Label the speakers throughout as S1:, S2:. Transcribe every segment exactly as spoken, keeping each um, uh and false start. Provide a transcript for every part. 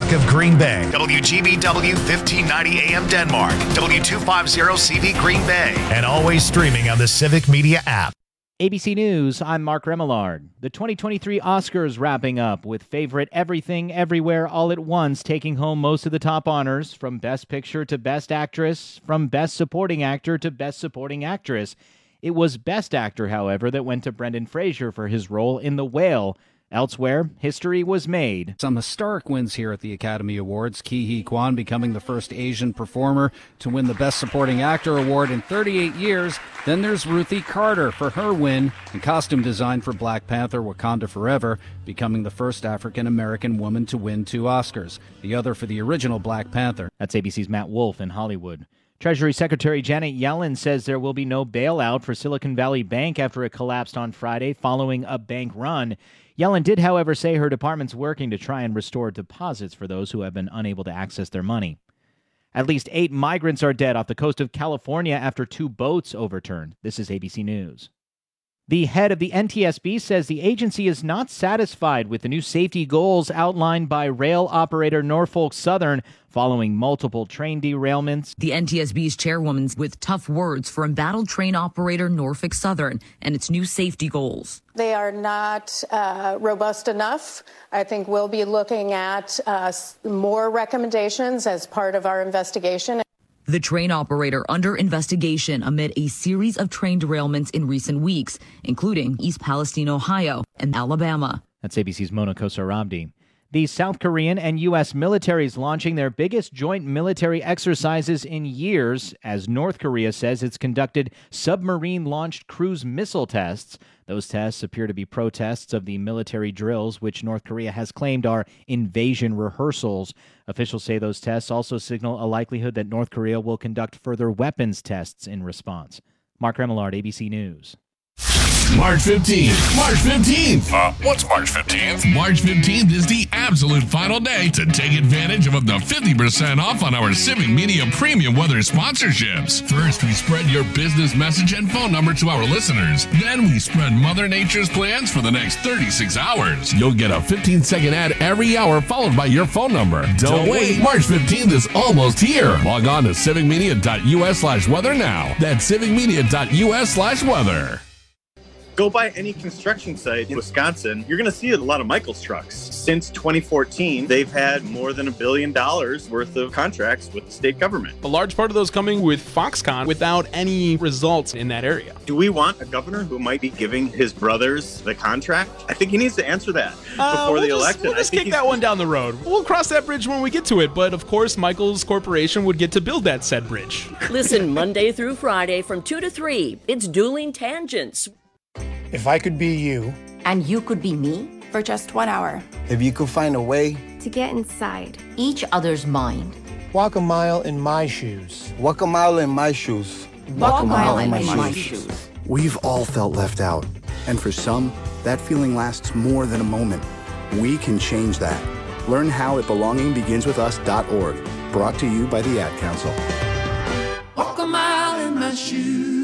S1: Talk of Green Bay. W G B W fifteen ninety A M Denmark. W two fifty C V Green Bay. And always streaming on the Civic Media app.
S2: A B C News, I'm Mark Remillard. The twenty twenty-three Oscars wrapping up with favorite Everything, Everywhere, All at Once taking home most of the top honors, from Best Picture to Best Actress, from Best Supporting Actor to Best Supporting Actress. It was Best Actor, however, that went to Brendan Fraser for his role in The Whale. Elsewhere, history was made.
S3: Some historic wins here at the Academy Awards. Ke Huy Quan becoming the first Asian performer to win the Best Supporting Actor award in thirty-eight years. Then there's Ruthie Carter for her win in costume design for Black Panther: Wakanda Forever, becoming the first African-American woman to win two Oscars, the other for the original Black Panther.
S2: That's A B C's Matt Wolf in Hollywood. Treasury Secretary Janet Yellen says there will be no bailout for Silicon Valley Bank after it collapsed on Friday following a bank run. Yellen did, however, say her department's working to try and restore deposits for those who have been unable to access their money. At least eight migrants are dead off the coast of California after two boats overturned. This is A B C News. The head of the N T S B says the agency is not satisfied with the new safety goals outlined by rail operator Norfolk Southern following multiple train derailments.
S4: The N T S B's chairwoman with tough words for embattled train operator Norfolk Southern and its new safety goals.
S5: They are not uh, robust enough. I think we'll be looking at uh, more recommendations as part of our investigation.
S4: The train operator under investigation amid a series of train derailments in recent weeks, including East Palestine, Ohio, and Alabama.
S2: That's A B C's Mona Kosarabdi. The South Korean and U S militaries launching their biggest joint military exercises in years, as North Korea says it's conducted submarine-launched cruise missile tests. Those tests appear to be protests of the military drills, which North Korea has claimed are invasion rehearsals. Officials say those tests also signal a likelihood that North Korea will conduct further weapons tests in response. Mark Remillard, A B C News.
S6: March fifteenth. March fifteenth.
S7: Uh, what's March fifteenth?
S6: March fifteenth is the absolute final day to take advantage of up to fifty percent off on our Civic Media Premium Weather sponsorships. First, we spread your business message and phone number to our listeners. Then we spread Mother Nature's plans for the next thirty-six hours. You'll get a fifteen second ad every hour followed by your phone number. Don't, Don't wait. wait. March fifteenth is almost here. Log on to civicmedia.us slash weather now. That's civicmedia.us slash weather.
S8: Go by any construction site in Wisconsin, you're going to see a lot of Michaels trucks. Since twenty fourteen, they've had more than a billion dollars worth of contracts with the state government.
S9: A large part of those coming with Foxconn without any results in that area.
S8: Do we want a governor who might be giving his brothers the contract? I think he needs to answer that
S9: uh,
S8: before
S9: we'll
S8: the
S9: just,
S8: election.
S9: We'll just kick that one down the road. We'll cross that bridge when we get to it. But of course, Michaels Corporation would get to build that said bridge.
S10: Listen Monday through Friday from two to three. It's Dueling Tangents.
S11: If I could be you.
S12: And you could be me?
S13: For just one hour.
S11: If you could find a way.
S12: To get inside each other's mind.
S11: Walk a mile in my shoes.
S14: Walk a mile in my shoes.
S12: Walk, Walk a mile, mile in, in my, my shoes. shoes.
S15: We've all felt left out. And for some, that feeling lasts more than a moment. We can change that. Learn how at belonging begins with us dot org. Brought to you by the Ad Council.
S16: Walk a mile in my shoes.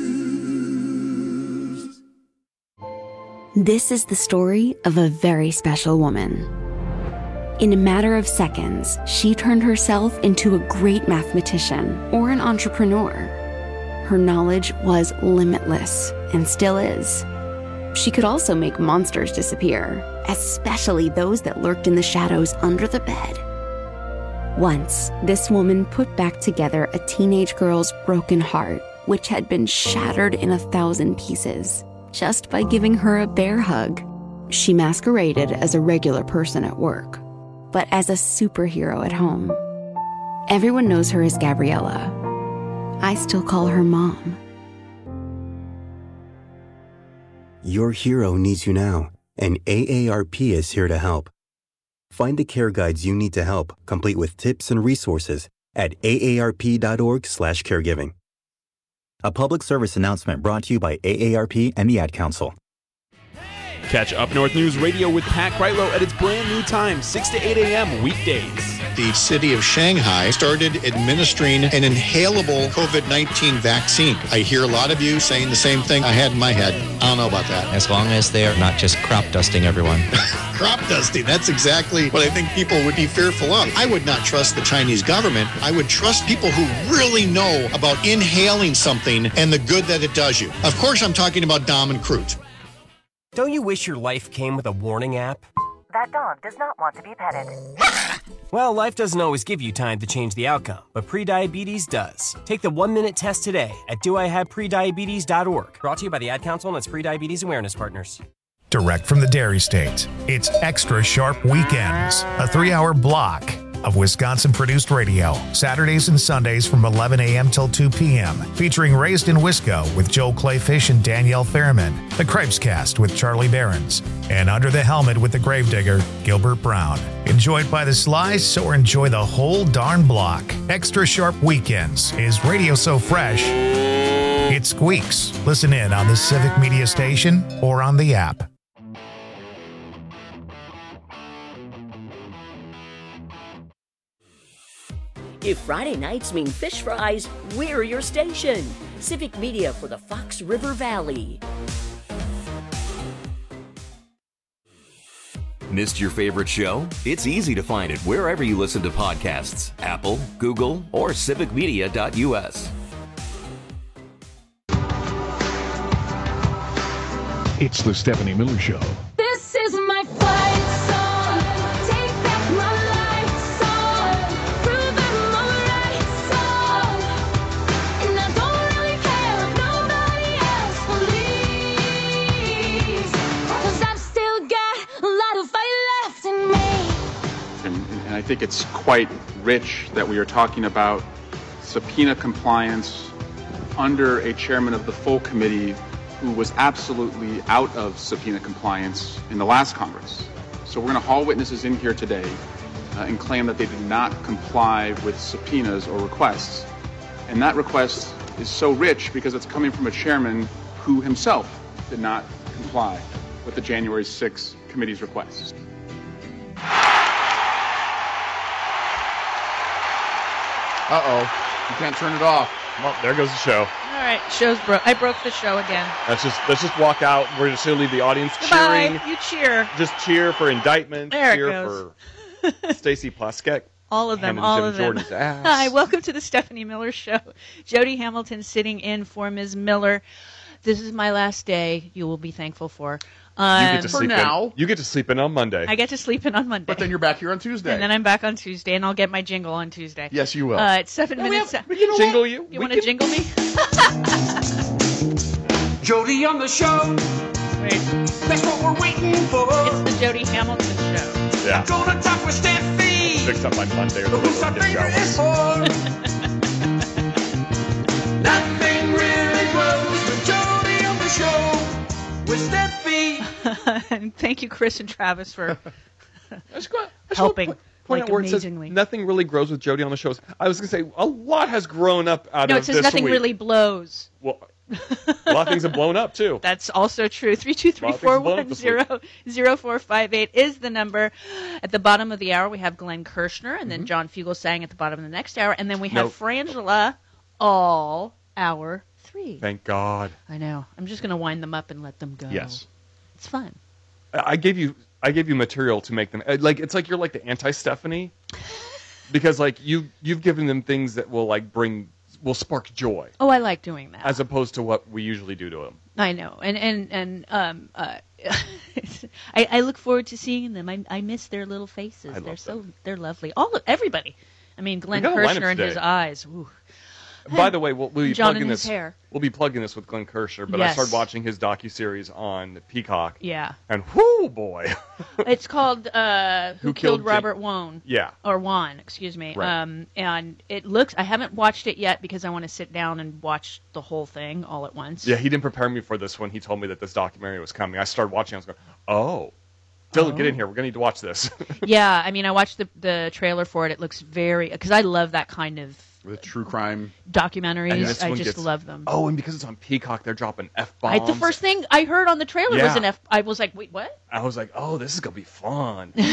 S17: This is the story of a very special woman. In a matter of seconds, she turned herself into a great mathematician or an entrepreneur. Her knowledge was limitless and still is. She could also make monsters disappear, especially those that lurked in the shadows under the bed. Once, this woman put back together a teenage girl's broken heart, which had been shattered in a thousand pieces. Just by giving her a bear hug. She masqueraded as a regular person at work, but as a superhero at home. Everyone knows her as Gabriella. I still call her Mom.
S18: Your hero needs you now, and A A R P is here to help. Find the care guides you need to help, complete with tips and resources at A A R P dot org slash caregiving. A public service announcement brought to you by A A R P and the Ad Council.
S9: Catch Up North News Radio with Pat Kreitlow at its brand new time, six to eight a.m. weekdays.
S7: the city of Shanghai started administering an inhalable COVID nineteen vaccine. I hear a lot of you saying the same thing I had in my head. I don't know about that.
S13: As long as they're not just crop dusting everyone.
S7: Crop dusting, that's exactly what I think people would be fearful of. I would not trust the Chinese government. I would trust people who really know about inhaling something and the good that it does you. Of course, I'm talking about Dom and Crute.
S19: Don't you wish your life came with a warning app?
S20: That dog does not want to be petted.
S19: Well, life doesn't always give you time to change the outcome, but prediabetes does. Take the one-minute test today at do I have prediabetes dot org. Brought to you by the Ad Council and its Prediabetes Awareness Partners.
S1: Direct from the Dairy State, it's Extra Sharp Weekends, a three-hour block of Wisconsin-produced radio, Saturdays and Sundays from eleven a.m. till two p.m., featuring Raised in Wisco with Joel Clayfish and Danielle Fairman, The Cripescast with Charlie Behrens, and Under the Helmet with the Gravedigger, Gilbert Brown. Enjoy it by the slice or enjoy the whole darn block. Extra Sharp Weekends is radio so fresh, it squeaks. Listen in on the Civic Media Station or on the app.
S10: If Friday nights mean fish fries, we're your station. Civic Media for the Fox River Valley.
S21: Missed your favorite show? It's easy to find it wherever you listen to podcasts. Apple, Google, or civic media dot u s.
S22: It's the Stephanie Miller Show.
S16: This is my fight song. Take back my life song. Prove I'm alright song. And I don't really care if nobody else believes. Cause I've still got a lot of fight left in me.
S23: And, and I think it's quite rich that we are talking about subpoena compliance under a chairman of the full committee who was absolutely out of subpoena compliance in the last Congress. So we're going to haul witnesses in here today uh, and claim that they did not comply with subpoenas or requests. And that request is so rich because it's coming from a chairman who himself did not comply with the January sixth committee's requests.
S24: Uh-oh. You can't turn it off.
S25: Well, there goes the show.
S26: All right, show's broke. I broke the show again.
S25: Let's just let's just walk out. We're just gonna leave the audience
S26: Goodbye.
S25: cheering.
S26: You cheer.
S25: Just cheer for indictment.
S26: There it
S25: cheer
S26: goes.
S25: for Stacey Plaskett.
S26: All of them,
S25: handing
S26: all
S25: Jim
S26: of them.
S25: Jordan's ass.
S26: Hi, welcome to the Stephanie Miller Show. Jody Hamilton sitting in for Miz Miller. This is my last day. You will be thankful for. Um,
S25: you get to sleep
S24: now.
S25: In. You get to sleep in on Monday.
S26: I get to sleep in on Monday.
S24: But then you're back here on Tuesday.
S26: And then I'm back on Tuesday, and I'll get my jingle on Tuesday.
S24: Yes, you will.
S26: Uh, it's seven
S24: No,
S26: minutes.
S24: have, you know
S25: jingle
S24: what?
S25: you?
S26: You
S25: We
S26: want to
S25: can...
S26: jingle me?
S16: Jody on the show.
S26: Wait.
S16: That's what we're waiting for.
S26: It's the Jody Hamilton Show.
S25: Yeah.
S16: I'm gonna talk with Steffi.
S25: Fix up by Monday or the
S16: Who's our favorite is for? Nothing really grows with Jody on the show. With Steffi.
S26: And thank you, Chris and Travis, for
S25: Just go- just
S26: helping.
S25: Point, point
S26: like
S25: out where it says
S26: amazingly.
S25: nothing really grows with Jody on the shows. I was going to say a lot has grown up out
S26: No,
S25: of
S26: it says
S25: this
S26: nothing
S25: week.
S26: really blows.
S25: Well, a lot of things have blown up too.
S26: That's also true. three two three, four one zero, zero four five eight is the number. At the bottom of the hour, we have Glenn Kirshner, and then
S25: Mm-hmm.
S26: John Fugelsang at the bottom of the next hour, and then we have
S25: Nope.
S26: Frangela all hour three.
S25: Thank God.
S26: I know. I'm just going to wind them up and let them go.
S25: Yes.
S26: It's fun.
S25: I I gave you I gave you material to make them uh, like it's like you're like the anti-Stephanie because like you you've given them things that will like bring will spark joy
S26: Oh, I like doing that.
S25: as opposed to what we usually do to them.
S26: I know, and and and um, uh, I, I look forward to seeing them. I I miss their little faces.
S25: I love
S26: they're so
S25: them.
S26: they're lovely. All of, everybody. I mean, Glenn
S25: got a lineup
S26: Kirshner and his
S25: today.
S26: eyes. Ooh.
S25: By the way, we'll, we'll be
S26: John
S25: plugging
S26: and his
S25: this.
S26: hair.
S25: We'll be plugging this with Glenn Kirshner, but I
S26: Yes.
S25: started watching his docuseries on Peacock.
S26: Yeah.
S25: And whoo boy.
S26: It's called uh, Who,
S25: Who
S26: Killed,
S25: Killed
S26: Robert
S25: Jake-
S26: Wan?
S25: Yeah.
S26: Or Wan, excuse me.
S25: Right.
S26: Um, and it looks. I haven't watched it yet because I want to sit down and watch the whole thing all at once.
S25: Yeah, he didn't prepare me for this when he told me that this documentary was coming. I started watching. I was going, oh, Dylan,
S26: Oh.
S25: get in here. We're gonna need to watch this.
S26: Yeah, I mean, I watched the the trailer for it. It looks very because I love that kind of
S24: The true crime
S26: documentaries.
S25: And this
S26: I
S25: one
S26: just
S25: gets-
S26: love them.
S25: Oh, and because it's on Peacock, they're dropping f
S26: I,
S25: bombs.
S26: the first thing I heard on the trailer was
S25: Yeah.
S26: an F. I was like, wait, what?
S25: I was like, oh, this is gonna be fun.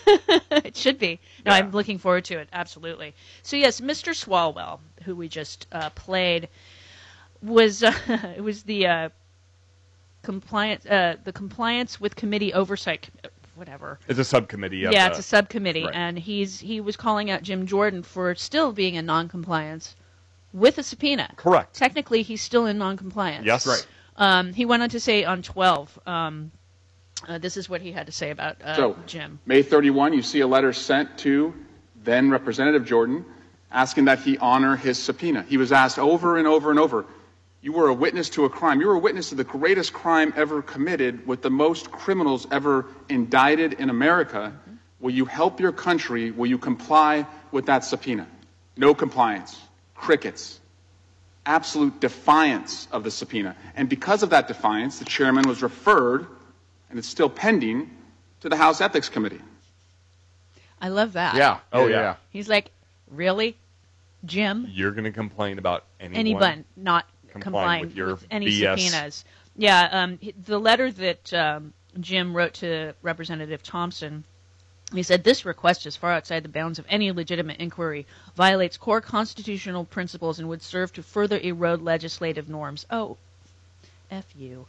S26: It should be. No, yeah. I'm looking forward to it. Absolutely. So yes, Mister Swalwell, who we just uh, played, was uh, it was the uh, compliance uh, the compliance with committee oversight, whatever.
S25: It's a subcommittee. Of
S26: yeah,
S25: the,
S26: it's a subcommittee,
S25: right.
S26: and he's he was calling out Jim Jordan for still being in noncompliance with a subpoena.
S25: Correct.
S26: Technically, he's still in noncompliance.
S25: Yes. Right.
S26: Um, he went on to say on twelve. Um, Uh, this is what he had to say about uh,
S23: so,
S26: Jim.
S23: May thirty-first, you see a letter sent to then Representative Jordan asking that he honor his subpoena. He was asked over and over and over, you were a witness to a crime. You were a witness to the greatest crime ever committed with the most criminals ever indicted in America. Mm-hmm. Will you help your country? Will you comply with that subpoena? No compliance. Crickets. Absolute defiance of the subpoena. And because of that defiance, the chairman was referred, and it's still pending, to the House Ethics Committee.
S26: I love that.
S25: Yeah. Oh, yeah. yeah.
S26: He's like, really, Jim?
S25: You're going to complain about anyone?
S26: Anyone not complying, complying with, your with any B S. Subpoenas. Yeah, um, the letter that um, Jim wrote to Representative Thompson, he said, this request is far outside the bounds of any legitimate inquiry, violates core constitutional principles, and would serve to further erode legislative norms. Oh, F you.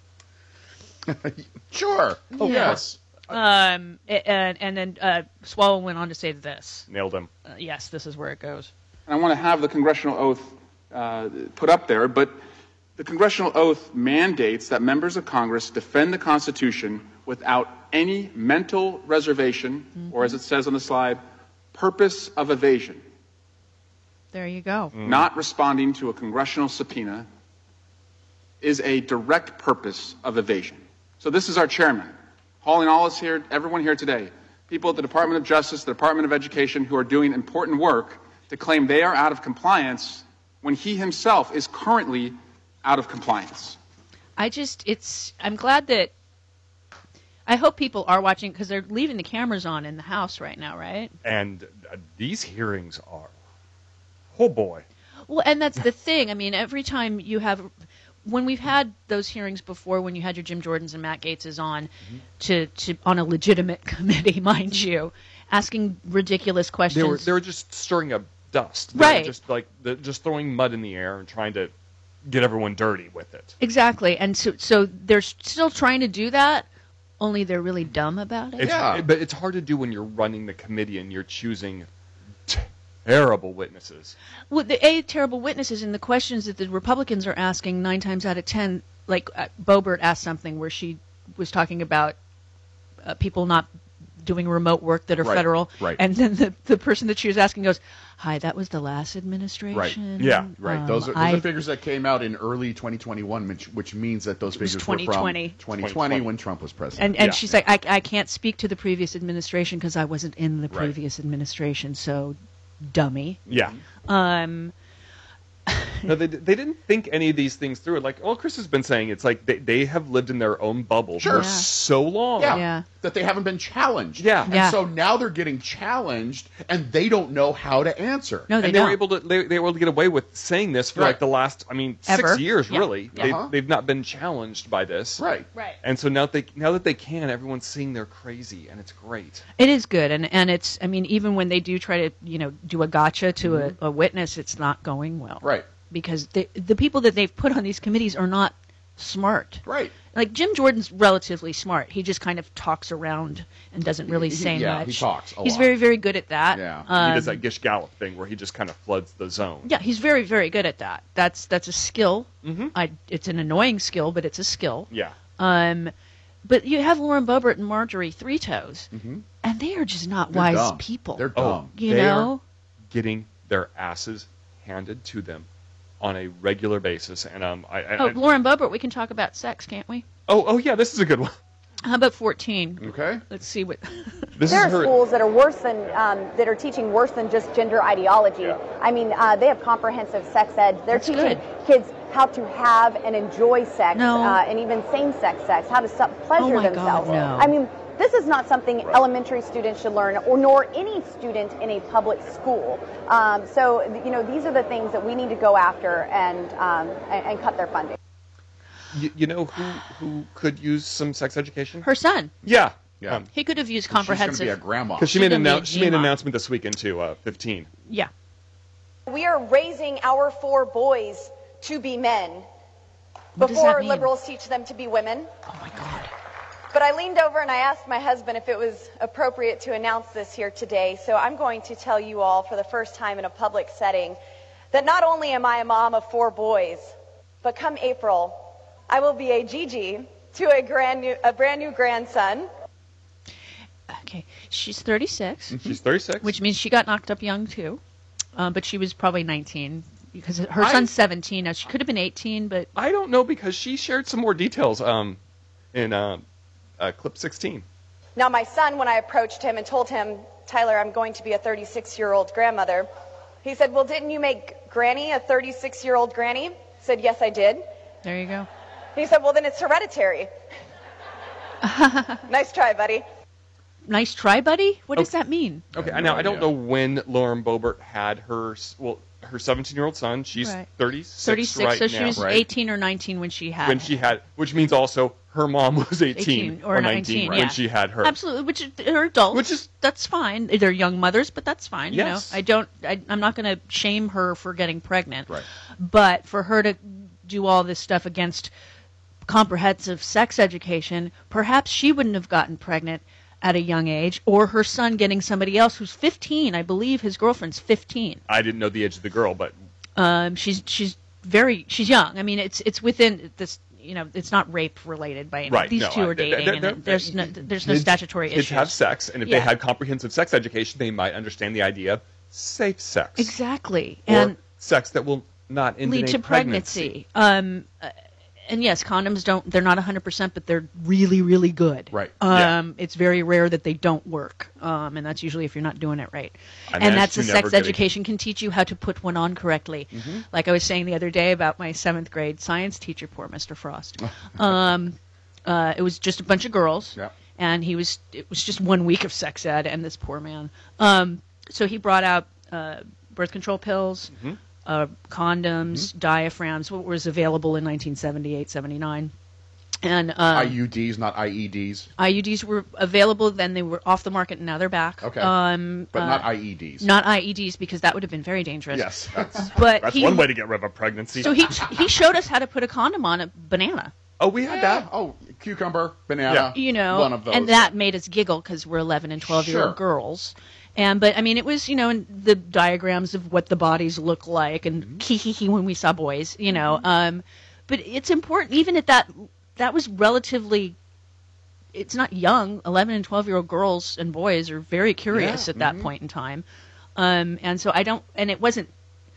S2: Sure. Oh,
S26: yeah.
S2: yes.
S26: Um, and, and then uh, Swalwell went on to say this.
S25: Nailed him.
S26: Uh, yes, this is where it goes.
S23: And I want to have the congressional oath uh, put up there, but the congressional oath mandates that members of Congress defend the Constitution without any mental reservation, mm-hmm. or as it says on the slide, purpose of evasion.
S26: There you go.
S23: Mm. Not responding to a congressional subpoena is a direct purpose of evasion. So this is our chairman, hauling all us here, everyone here today, people at the Department of Justice, the Department of Education, who are doing important work to claim they are out of compliance when he himself is currently out of compliance.
S26: I just, it's, I'm glad that, I hope people are watching, because they're leaving the cameras on in the House right now, right?
S25: And uh, these hearings are, oh boy.
S26: Well, and that's the thing. I mean, every time you have, when we've had those hearings before, when you had your Jim Jordans and Matt Gaetzes on, mm-hmm. to, to on a legitimate committee, mind you, asking ridiculous questions.
S25: They were, they were just stirring up dust. They
S26: right.
S25: were just like, just throwing mud in the air and trying to get everyone dirty with it.
S26: Exactly. And so, so they're still trying to do that, only they're really dumb about it.
S25: It's, yeah. But it's hard to do when you're running the committee and you're choosing terrible witnesses.
S26: Well, the A, terrible witnesses, and the questions that the Republicans are asking nine times out of ten, like uh, Boebert asked something where she was talking about uh, people not doing remote work that are
S2: right,
S26: federal.
S2: Right.
S26: And then the, the person that she was asking goes, hi, that was the last administration.
S2: Right.
S25: Yeah.
S2: Right.
S26: Um,
S2: those are, those
S26: I,
S2: are figures that came out in early twenty twenty-one, which, which means that those figures were from twenty twenty when Trump was president.
S26: And, and
S25: yeah.
S26: she's like, I, I can't speak to the previous administration because I wasn't in the
S2: right.
S26: previous administration, so dummy.
S25: Yeah.
S26: Um.
S25: No, they, they didn't think any of these things through. Like, well, Chris has been saying, it's like they, they have lived in their own bubble
S2: sure.
S25: for
S26: Yeah.
S25: so long.
S2: Yeah.
S26: Yeah.
S2: That they haven't been challenged.
S25: Yeah.
S2: And
S26: Yeah.
S2: so now they're getting challenged, and they don't know how to answer.
S26: No, they
S25: and they
S26: don't.
S25: were able to they, they were able to get away with saying this for
S2: Right.
S25: like the last, I mean,
S26: Ever.
S25: six years,
S26: Yeah.
S25: really.
S2: Yeah.
S25: They've,
S2: Uh-huh.
S25: they've not been challenged by this.
S2: Right.
S26: Right.
S25: And so now they now that they can, everyone's seeing they're crazy, and it's great.
S26: It is good, and and it's. I mean, even when they do try to, you know, do a gotcha to
S2: Mm-hmm.
S26: a, a witness, it's not going well.
S2: Right.
S26: Because they, the people that they've put on these committees are not smart.
S2: Right.
S26: Like Jim Jordan's relatively smart. He just kind of talks around and doesn't really
S2: He- he-
S26: say
S2: yeah,
S26: much.
S2: he talks a
S26: He's
S2: lot.
S26: very, very good at that.
S2: Yeah.
S26: Um,
S25: he does that Gish Gallop thing where he just kind of floods the zone.
S26: Yeah, he's very, very good at that. That's that's a skill.
S25: Mm-hmm.
S26: I, it's an annoying skill, but it's a skill.
S25: Yeah.
S26: Um, but you have Lauren Boebert and Marjorie Three Toes,
S2: Mm-hmm.
S26: and they are just not
S2: They're
S26: wise
S2: dumb.
S26: people.
S2: They're
S25: Oh,
S2: dumb.
S26: you
S25: they
S26: know.
S25: are getting their asses handed to them on a regular basis, and um, I, I,
S26: Oh,
S25: I
S26: Lauren Boebert, we can talk about sex, can't we?
S25: oh, oh yeah, this is a good one.
S26: How about fourteen?
S2: Okay.
S26: Let's see what.
S25: This
S3: There
S25: is
S3: are
S25: her.
S3: schools that are worse than um, that are teaching worse than just gender ideology.
S25: Yeah.
S3: I mean, uh, they have comprehensive sex ed. They're
S26: That's
S3: teaching
S26: good.
S3: kids how to have and enjoy sex,
S26: No.
S3: uh, and even same-sex sex, how to su- pleasure
S26: Oh my God,
S3: themselves.
S26: no.
S3: I mean, this is not something elementary students should learn, or nor any student in a public school. Um, so, you know, these are the things that we need to go after and um, and, and cut their funding.
S25: You, you know who who could use some sex education?
S26: Her son.
S25: Yeah,
S2: Yeah.
S26: Um, he could have used
S2: She's
S26: comprehensive.
S2: going to be a grandma.
S25: Because she made an annou- she made an announcement this weekend to uh, fifteen.
S26: Yeah.
S3: We are raising our four boys to be men
S26: What does that
S3: before
S26: mean?
S3: liberals teach them to be women.
S26: Oh my God.
S3: But I leaned over and I asked my husband if it was appropriate to announce this here today. So I'm going to tell you all for the first time in a public setting that not only am I a mom of four boys, but come April, I will be a Gigi to a brand new, a brand new grandson.
S26: Okay, she's thirty-six.
S25: She's thirty-six.
S26: Which means she got knocked up young too, um, but she was probably nineteen because her
S25: I-
S26: son's seventeen. Now she could have been eighteen, but
S25: I don't know because she shared some more details um, in uh, uh, clip sixteen.
S3: Now my son, when I approached him and told him, Tyler, I'm going to be a thirty-six-year-old grandmother, he said, well, didn't you make Granny a thirty-six-year-old granny? I said, yes, I did.
S26: there you go.
S3: He said, well, then it's hereditary. Nice try, buddy.
S26: Nice try, buddy. What does
S25: Okay.
S26: that mean?
S25: Okay,
S2: I have
S25: now
S2: no
S25: I don't
S2: idea.
S25: know when Lauren Boebert had her s- well her seventeen-year-old son. She's
S26: Right.
S25: thirty-six,
S26: thirty-six.
S25: right
S26: so she
S25: now.
S26: was
S25: right?
S26: eighteen or nineteen when she had
S25: when she had, which means also her mom was eighteen,
S26: eighteen or nineteen,
S25: when
S26: yeah.
S25: she had her.
S26: Absolutely, which is- they're adults.
S25: Which is-
S26: that's fine. They're young mothers, but that's fine.
S25: Yes.
S26: You know, I don't. I, I'm not going to shame her for getting pregnant.
S2: Right.
S26: But for her to do all this stuff against comprehensive sex education, perhaps she wouldn't have gotten pregnant at a young age, or her son getting somebody else who's fifteen. I believe his girlfriend's fifteen.
S25: I didn't know the age of the girl, but
S26: Um, she's she's very she's young. I mean, it's it's within this. You know, it's not rape related by any.
S25: right,
S26: These
S25: no,
S26: two
S25: I-
S26: are dating,
S25: they're- they're-
S26: and there's no there's no
S25: kids-
S26: statutory
S25: kids
S26: issues.
S25: have sex, and if
S26: Yeah.
S25: they had comprehensive sex education, they might understand the idea of safe sex.
S26: Exactly,
S25: Or
S26: and
S25: sex that will not end
S26: lead
S25: in
S26: to
S25: a pregnancy.
S26: pregnancy. Um, uh, and yes, condoms don't. They're not one hundred percent, but they're really, really good.
S2: Right.
S26: Um, It's very rare that they don't work, um, and that's usually if you're not doing it right.
S25: I
S26: and
S25: managed
S26: that's
S25: to
S26: the
S25: never
S26: sex
S25: get a-
S26: education can teach you how to put one on correctly.
S2: Mm-hmm.
S26: Like I was saying the other day about my seventh grade science teacher, poor Mister Frost. um, uh, it was just a bunch of girls.
S2: Yeah.
S26: And he was. It was just one week of sex ed, and this poor man. Um, so he brought out uh, birth control pills,
S25: Mm-hmm.
S26: uh, condoms, diaphragms, what was available in nineteen seventy-eight, seventy-nine. And uh,
S2: I U Ds, not I E Ds.
S26: I U Ds were available, then they were off the market, and now they're back.
S2: Okay.
S26: Um,
S2: But
S26: uh,
S2: not I E Ds.
S26: Not I E Ds, because that would have been very dangerous.
S2: Yes. That's,
S26: But
S25: That's
S26: he,
S25: one way to get rid of a pregnancy.
S26: So he he showed us how to put a condom on a banana.
S25: oh, we had
S2: yeah.
S25: that.
S2: Oh, cucumber, banana.
S26: You know,
S2: One of those.
S26: and that made us giggle because we're eleven and twelve year old
S2: Sure.
S26: girls. And but I mean, it was you know in the diagrams of what the bodies look like, and
S2: Mm-hmm.
S26: hee hee hee when we saw boys, you know. Um, but it's important, even at that that was relatively. It's not young. eleven and twelve year old girls and boys are very curious
S2: Yeah,
S26: at that
S2: mhm.
S26: point in time, um, and so I don't. And it wasn't.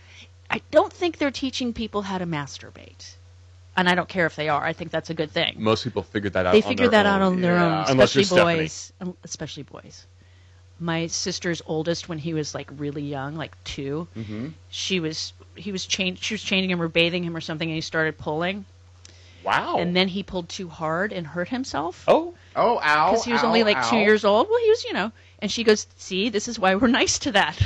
S26: I don't think they're teaching people how to masturbate, and I don't care if they are. I think that's a good thing.
S25: Most people figured that out.
S26: They
S25: on
S26: figured
S25: their
S26: that out
S25: own.
S26: on their
S2: Yeah.
S26: own,
S25: Unless you're
S26: especially
S25: Stephanie.
S26: boys. Um, Especially boys. My sister's oldest, when he was like really young, like two,
S2: Mm-hmm.
S26: she was he was changed. She was changing him or bathing him or something, and he started pulling.
S25: Wow.
S26: And then he pulled too hard and hurt himself.
S25: Oh.
S2: Oh, ow.
S26: Because he was
S2: ow,
S26: only like
S2: ow.
S26: two years old. Well, he was, you know. And she goes, "See, this is why we're nice to that."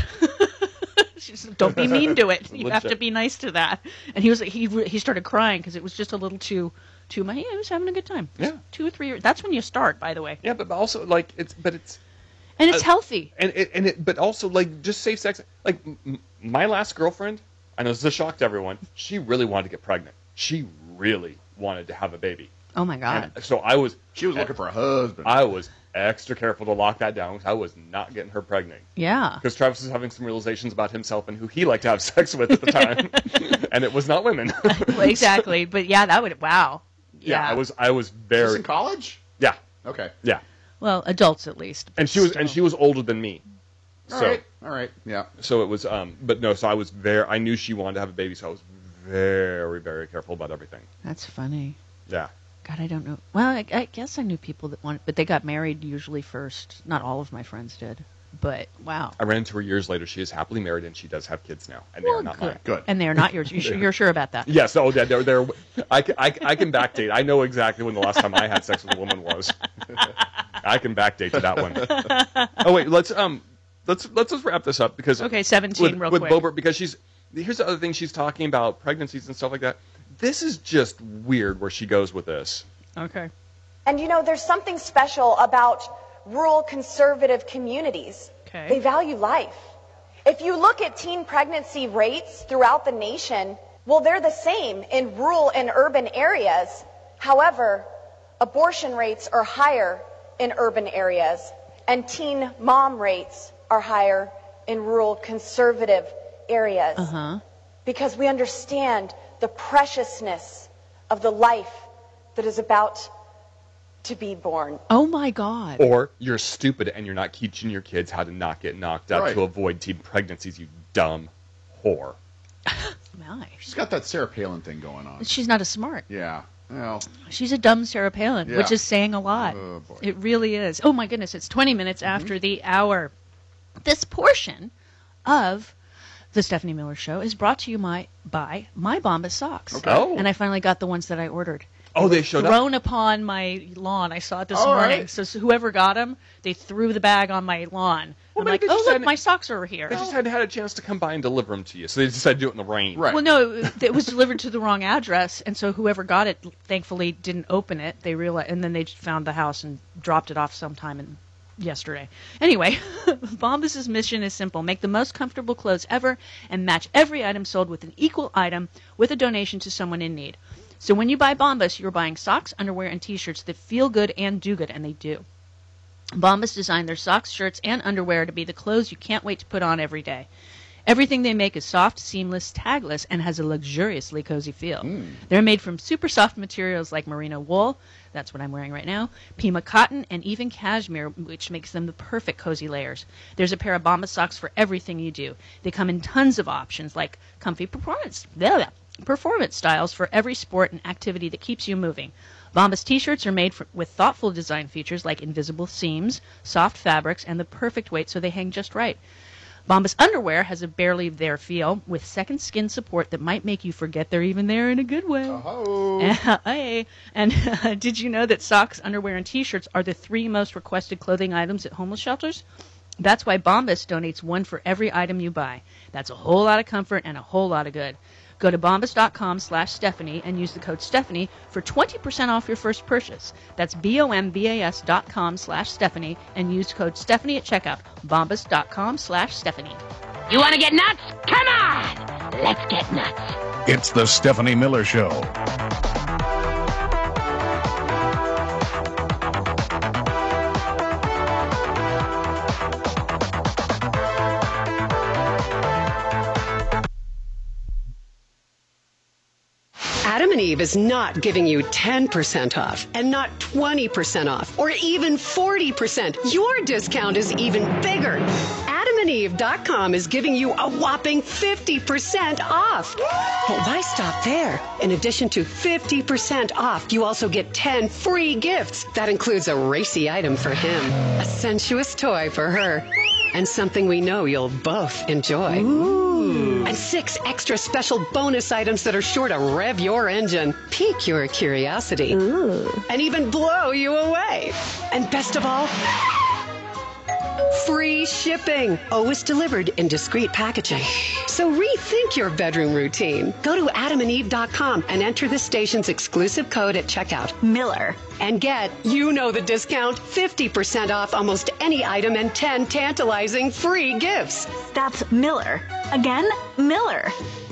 S26: She said, "Don't be mean to it. You have to
S25: Legit.
S26: be nice to that." And he was he re- he started crying because it was just a little too too much. Yeah, he was having a good time.
S25: Yeah.
S26: Two or three years. That's when you start, by the way.
S25: Yeah, but also like it's but it's
S26: And it's
S25: Uh,
S26: healthy.
S25: and it, and it but also like just safe sex. Like m- m- my last girlfriend, I know this is a shock to everyone. She really wanted to get pregnant. She really wanted to have a baby.
S26: Oh my God.
S25: And so I was
S2: She was looking for a husband.
S25: I was extra careful to lock that down because I was not getting her pregnant.
S26: Yeah.
S25: Because Travis was having some realizations about himself and who he liked to have sex with at the time, and it was not women.
S26: Well, exactly. But yeah, that would wow.
S25: yeah,
S26: Yeah.
S25: I was I was
S2: Is this
S25: very
S2: in college?
S25: yeah
S2: Okay.
S25: yeah,
S26: Well, adults at least.
S25: and she was and she was older than me.
S2: All
S25: So
S2: right. All right. Yeah.
S25: so it was um but no so I was very I knew she wanted to have a baby, so I was very very careful about everything.
S26: That's funny.
S25: Yeah.
S26: God, I don't know. Well, I, I guess I knew people that wanted, but they got married usually first. Not all of my friends did, but wow.
S25: I ran into her years later. She is happily married and she does have kids now, and they are not mine.
S2: Good.
S26: And they're not yours. You sure, you're sure about that?
S25: Yes, oh, they're, they're, they're, I, can- I, I can backdate. I know exactly when the last time I had sex with a woman was. I can backdate to that one. Oh wait, let's um, let's let's just wrap this up because
S26: Okay, seventeen
S25: with,
S26: real
S25: with
S26: quick.
S25: Boebert, because she's here's the other thing she's talking about pregnancies and stuff like that. This is just weird where she goes with this.
S26: Okay.
S3: And you know, there's something special about rural conservative communities.
S26: Okay.
S3: They value life. If you look at teen pregnancy rates throughout the nation, well, they're the same in rural and urban areas. However, abortion rates are higher in urban areas, and teen mom rates are higher in rural conservative areas.
S26: Uh-huh.
S3: Because we understand the preciousness of the life that is about to be born.
S26: Oh my God.
S25: Or you're stupid and you're not teaching your kids how to not get knocked out
S2: Right.
S25: to avoid teen pregnancies, you dumb whore.
S26: My.
S2: She's got that Sarah Palin thing going on.
S26: She's not as smart.
S2: Yeah. Well,
S26: She's a dumb Sarah Palin,
S2: Yeah.
S26: which is saying a lot.
S2: Oh, boy.
S26: It really is. Oh my goodness, it's twenty minutes after the hour. This portion of the Stephanie Miller Show is brought to you my, by My Bombas Socks.
S25: Okay. Oh.
S26: And I finally got the ones that I ordered.
S25: Oh, they showed up?
S26: Thrown upon my lawn. I saw it this
S2: All
S26: morning.
S2: right.
S26: So, so whoever got them, they threw the bag on my lawn.
S25: Well,
S26: I'm
S25: maybe
S26: like,
S25: they
S26: oh,
S25: just
S26: look,
S25: hadn't-
S26: my socks are here.
S25: They just hadn't had a chance to come by and deliver them to you, so they decided to do it in the rain.
S2: Right.
S26: Well, no, it was delivered to the wrong address, and so whoever got it, thankfully, didn't open it. They realized, and then they just found the house and dropped it off sometime in yesterday. Anyway, Bombas' mission is simple: make the most comfortable clothes ever, and match every item sold with an equal item with a donation to someone in need. So when you buy Bombas, you're buying socks, underwear, and T-shirts that feel good and do good, and they do. Bombas designed their socks, shirts, and underwear to be the clothes you can't wait to put on every day. Everything they make is soft, seamless, tagless, and has a luxuriously cozy feel. They're made from super soft materials like merino wool, that's what I'm wearing right now, Pima cotton, and even cashmere, which makes them the perfect cozy layers. There's a pair of Bombas socks for everything you do. They come in tons of options like comfy performance, blah, blah, performance styles for every sport and activity that keeps you moving. Bombas t-shirts are made for, with thoughtful design features like invisible seams, soft fabrics, and the perfect weight so they hang just right. Bombas underwear has a barely there feel with second skin support that might make you forget they're even there in a good way.
S2: Oh.
S26: Hey. And uh, did you know that socks, underwear, and t-shirts are the three most requested clothing items at homeless shelters? That's why Bombas donates one for every item you buy. That's a whole lot of comfort and a whole lot of good. Go to bombas.com slash Stephanie and use the code Stephanie for twenty percent off your first purchase. That's B-O-M-B-A-S dot com slash Stephanie and use code Stephanie at checkout. Bombas.com slash Stephanie.
S16: You want to get nuts? Come on! Let's get nuts.
S22: It's the Stephanie Miller Show.
S4: Adam and Eve is not giving you ten percent off and not twenty percent off or even forty percent. Your discount is even bigger. adam and eve dot com is giving you a whopping fifty percent off. But why stop there? In addition to fifty percent off, you also get ten free gifts. That includes a racy item for him, a sensuous toy for her, and something we know you'll both enjoy. Ooh. And six extra special bonus items that are sure to rev your engine, pique your curiosity, Ooh. And even blow you away. And best of all, free shipping. Always delivered in discreet packaging. So rethink your bedroom routine. Go to adam and eve dot com and enter the station's exclusive code at checkout, Miller. And get, you know the discount, fifty percent off almost any item and ten tantalizing free gifts.
S5: That's Miller. Again, Miller.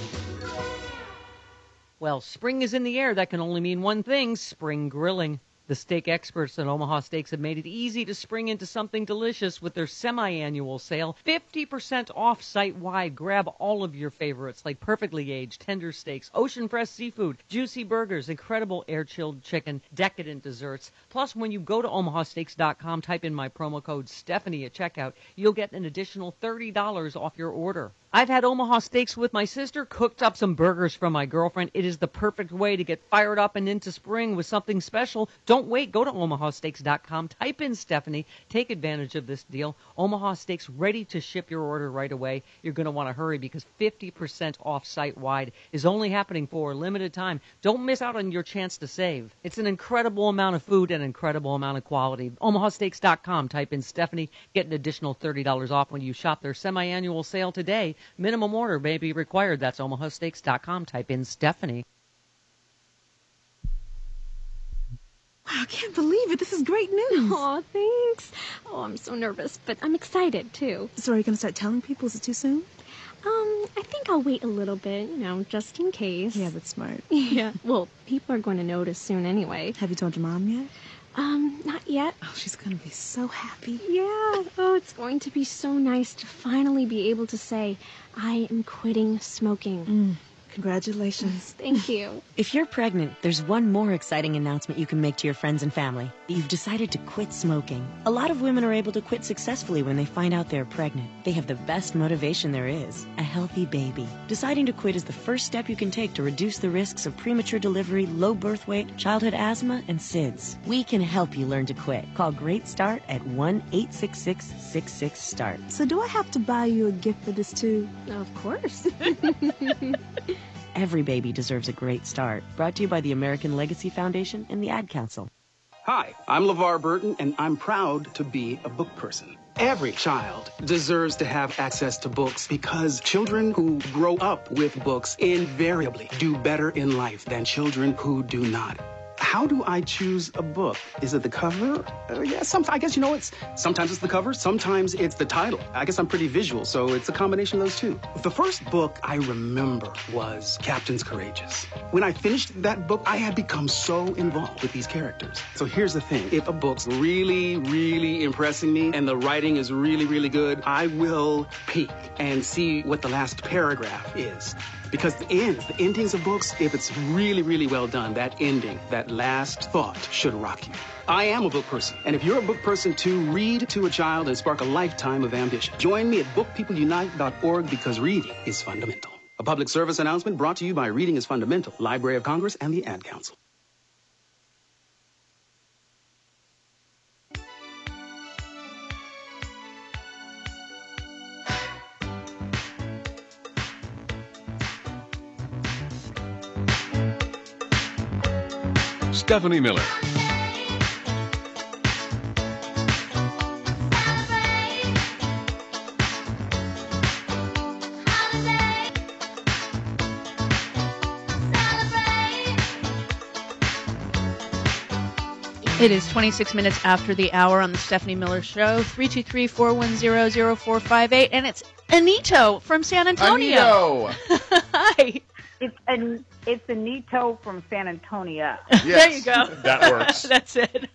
S6: Well, spring is in the air. That can only mean one thing: spring grilling. The steak experts at Omaha Steaks have made it easy to spring into something delicious with their semi-annual sale. fifty percent off site-wide. Grab all of your favorites like perfectly aged tender steaks, ocean-fresh seafood, juicy burgers, incredible air-chilled chicken, decadent desserts. Plus, when you go to omaha steaks dot com, type in my promo code Stephanie at checkout, you'll get an additional thirty dollars off your order. I've had Omaha Steaks with my sister, cooked up some burgers for my girlfriend. It is the perfect way to get fired up and into spring with something special. Don't wait. Go to omaha steaks dot com. Type in Stephanie. Take advantage of this deal. Omaha Steaks ready to ship your order right away. You're going to want to hurry because fifty percent off site-wide is only happening for a limited time. Don't miss out on your chance to save. It's an incredible amount of food and an incredible amount of quality. omaha steaks dot com. Type in Stephanie. Get an additional thirty dollars off when you shop their semi-annual sale today. Minimum order may be required. That's omaha steaks dot com. Type in Stephanie.
S8: I can't believe it. This is great news.
S11: Oh, thanks. Oh, I'm so nervous, but I'm excited, too.
S8: So are you going to start telling people? Is it too soon?
S11: Um, I think I'll wait a little bit, you know, just in case.
S8: Yeah, that's smart.
S11: Yeah. Well, people are going to notice soon anyway.
S8: Have you told your mom yet?
S11: Um, not yet.
S8: Oh, she's going to be so happy.
S11: Yeah. Oh, it's going to be so nice to finally be able to say, I am quitting smoking.
S8: Mm. Congratulations.
S11: Thank you.
S12: If you're pregnant, there's one more exciting announcement you can make to your friends and family. You've decided to quit smoking. A lot of women are able to quit successfully when they find out they're pregnant. They have the best motivation there is, a healthy baby. Deciding to quit is the first step you can take to reduce the risks of premature delivery, low birth weight, childhood asthma, and S I D S. We can help you learn to quit. Call Great Start at one eight six six, six six, START.
S8: So do I have to buy you a gift for this, too?
S11: Of course.
S12: Every baby deserves a great start. Brought to you by the American Legacy Foundation and the Ad Council.
S14: Hi, I'm LeVar Burton, and I'm proud to be a book person. Every child deserves to have access to books because children who grow up with books invariably do better in life than children who do not. How do I choose a book? Is it the cover? Uh, yeah, some, I guess, you know, it's sometimes it's the cover, sometimes it's the title. I guess I'm pretty visual, so it's a combination of those two. The first book I remember was Captains Courageous. When I finished that book, I had become so involved with these characters. So here's the thing. If a book's really, really impressing me and the writing is really, really good, I will peek and see what the last paragraph is. Because the ends, the endings of books, if it's really, really well done, that ending, that last thought should rock you. I am a book person, and if you're a book person too, read to a child and spark a lifetime of ambition. Join me at book people unite dot org because reading is fundamental. A public service announcement brought to you by Reading is Fundamental, Library of Congress, and the Ad Council.
S21: Stephanie Miller.
S26: It is twenty-six minutes after the hour on the Stephanie Miller Show. three two three, four one zero, zero four five eight. And it's Anito from San Antonio.
S2: Anito!
S26: Hi.
S15: It's an it's Anito from San Antonio.
S2: Yes.
S26: There you go.
S25: That works.
S26: That's it.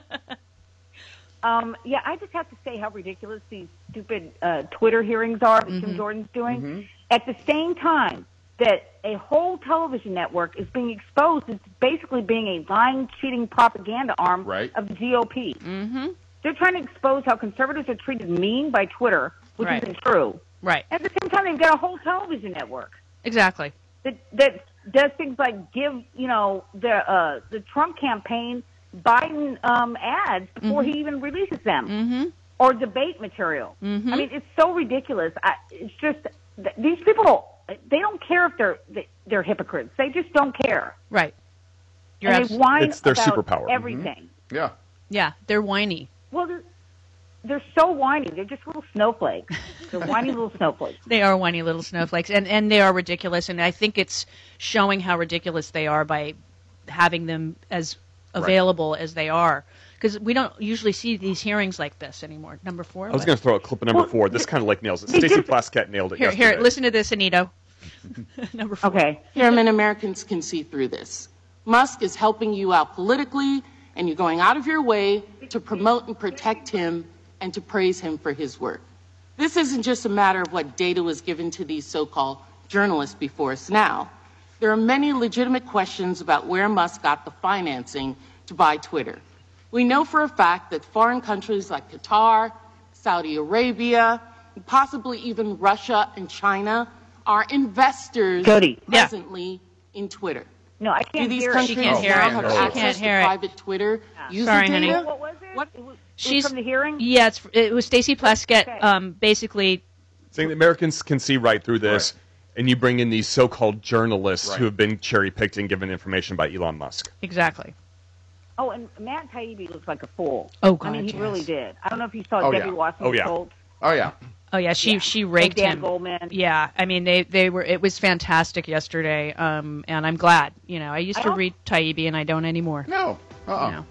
S15: um, yeah, I just have to say how ridiculous these stupid uh, Twitter hearings are that
S26: Mm-hmm.
S15: Jim Jordan's doing.
S2: Mm-hmm.
S15: At the same time that a whole television network is being exposed as basically being a lying, cheating propaganda arm
S2: Right.
S15: of the G O P.
S26: Mm-hmm.
S15: They're trying to expose how conservatives are treated mean by Twitter, which
S26: Right.
S15: isn't true.
S26: Right.
S15: At the same time, they've got a whole television network
S26: Exactly.
S15: that that does things like give, you know, the uh, the Trump campaign Biden um, ads before
S26: Mhm.
S15: he even releases them,
S26: Mm-hmm.
S15: or debate material.
S26: Mhm.
S15: I mean, it's so ridiculous. I, it's just th- these people. They don't care if they're they're hypocrites. They just don't care.
S26: Right. You're
S15: and
S26: abs-
S15: they whine
S25: It's their
S15: about
S25: superpower.
S15: everything.
S2: Yeah.
S26: Yeah, they're whiny.
S15: Well, they're, they're so whiny. They're just little snowflakes. They're whiny little snowflakes.
S26: They are whiny little snowflakes, and, and they are ridiculous. And I think it's showing how ridiculous they are by having them as available as they are. Because we don't usually see these hearings like this anymore. Number four?
S25: I was going to throw a clip of number four. This kind of like nails it. Stacey Plaskett nailed it
S26: Here,
S25: yesterday.
S26: here, listen to this, Anito. Number four.
S15: Okay.
S17: Chairman, Americans can see through this. Musk is helping you out politically, and you're going out of your way to promote and protect him and to praise him for his work. This isn't just a matter of what data was given to these so-called journalists before us now. There are many legitimate questions about where Musk got the financing to buy Twitter. We know for a fact that foreign countries like Qatar, Saudi Arabia, and possibly even Russia and China are investors
S15: Cody.
S17: presently in Twitter.
S15: No, I can't
S17: Do these
S15: hear
S17: countries
S26: She can't hear
S17: now
S26: it.
S17: have
S26: She
S17: access
S26: can't
S17: to
S26: hear it.
S17: private Twitter user
S26: Sorry,
S17: data?
S26: honey.
S15: What was it?
S17: What?
S15: It was, it
S26: She's
S15: was from the hearing?
S26: Yeah, it's, it was Stacey Plaskett.
S15: Okay.
S26: Um, basically,
S25: Saying that Americans can see right through this, and you bring in these so-called journalists
S2: Right.
S25: who have been cherry-picked and given information by Elon Musk.
S26: exactly.
S15: Oh, and Matt Taibbi looks like a fool.
S26: Oh, God,
S15: I mean, he
S26: yes.
S15: really did. I don't know if you saw
S2: Oh,
S15: Debbie
S2: yeah.
S15: Wasserman
S25: Oh, yeah.
S15: Schultz
S2: Oh, yeah.
S26: Oh yeah, she
S15: Yeah.
S26: she
S15: and
S26: raked
S15: Dan
S26: him.
S15: Goldman.
S26: Yeah, I mean they they were it was fantastic yesterday. Um, and I'm glad. You know, I used
S15: I
S26: to
S15: don't-
S26: read Taibbi and I don't anymore.
S2: No. Uh-uh.
S26: You know.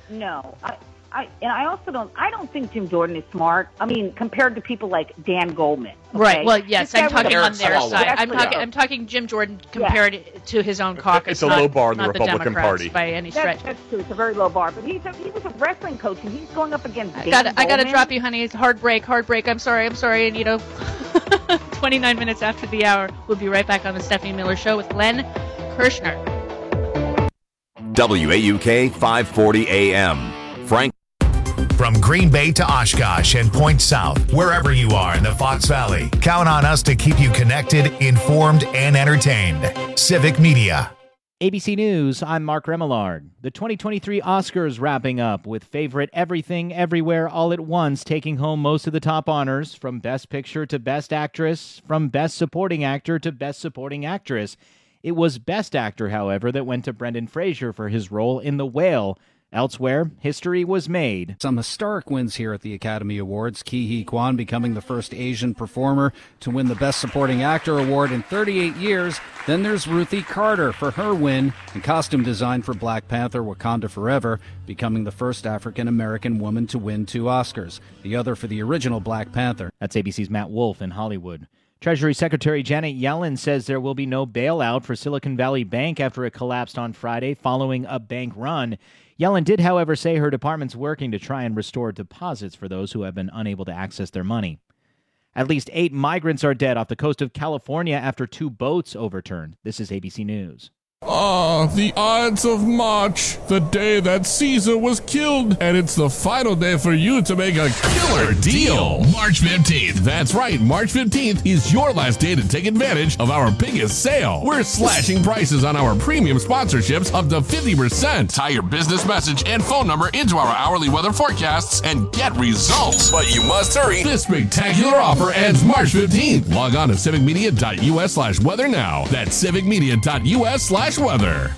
S15: No, I, I, and I also don't. I don't think Jim Jordan is smart. I mean, compared to people like Dan Goldman. Okay?
S26: Right. Well, yes,
S15: This
S26: I'm
S15: guy
S26: talking
S15: was-
S26: on their
S15: Oh,
S26: side. I'm
S15: actually,
S26: talking.
S15: yeah.
S26: I'm talking Jim Jordan compared to his own caucus.
S25: It's a
S26: not-
S25: low bar in the
S26: not
S25: Republican
S26: Democrats
S25: Party.
S26: by any
S15: That's,
S26: stretch.
S15: that's true. It's a very low bar. But he's a, he was a wrestling coach, and he's going up against
S26: I
S15: Dan
S26: got. I got to
S15: Goldman.
S26: drop you, honey. It's hard break. Hard break. I'm sorry. I'm sorry, Anito. twenty-nine minutes after the hour, we'll be right back on the Stephanie Miller Show with Len Kirshner.
S21: W A U K five forty A M. Frank.
S1: From Green Bay to Oshkosh and Point South, wherever you are in the Fox Valley, count on us to keep you connected, informed, and entertained. Civic Media.
S7: A B C News, I'm Mark Remillard. The twenty twenty-three Oscars wrapping up with favorite Everything, Everywhere, All at Once taking home most of the top honors, from Best Picture to Best Actress, from Best Supporting Actor to Best Supporting Actress. It was Best Actor, however, that went to Brendan Fraser for his role in The Whale. Elsewhere, history was made.
S9: Some historic wins here at the Academy Awards. Ke Huy Quan becoming the first Asian performer to win the Best Supporting Actor award in thirty-eight years. Then there's Ruthie Carter for her win in costume design for Black Panther Wakanda Forever, becoming the first African-American woman to win two Oscars, the other for the original Black Panther.
S7: That's A B C's Matt Wolf in Hollywood. Treasury Secretary Janet Yellen says there will be no bailout for Silicon Valley Bank after it collapsed on Friday following a bank run. Yellen did, however, say her department's working to try and restore deposits for those who have been unable to access their money. At least eight migrants are dead off the coast of California after two boats overturned. This is A B C News.
S13: Ah, the Ides of March, the day that Caesar was killed, and it's the final day for you to make a killer deal. March fifteenth. That's right, March fifteenth is your last day to take advantage of our biggest sale. We're slashing prices on our premium sponsorships up to fifty percent. Tie your business message and phone number into our hourly weather forecasts and get results. But you must hurry. This spectacular offer ends March fifteenth. Log on to civicmedia.us slash weather now. That's civicmedia.us slash weather.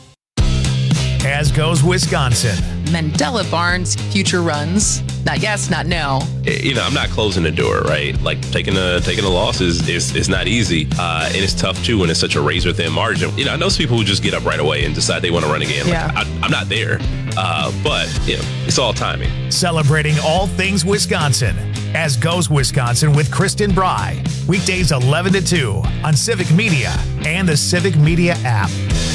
S1: As goes Wisconsin.
S18: Mandela Barnes future runs. Not yes, not no.
S19: You know, I'm not closing the door, right? Like taking a taking a loss is is, is not easy, uh, and it's tough too when it's such a razor thin margin. You know, I know some people who just get up right away and decide they want to run again. Like,
S18: Yeah.
S19: I, I'm not there, uh, but you know, it's all timing.
S1: Celebrating all things Wisconsin. As goes Wisconsin with Kristen Bry. Weekdays eleven to two on Civic Media and the Civic Media app.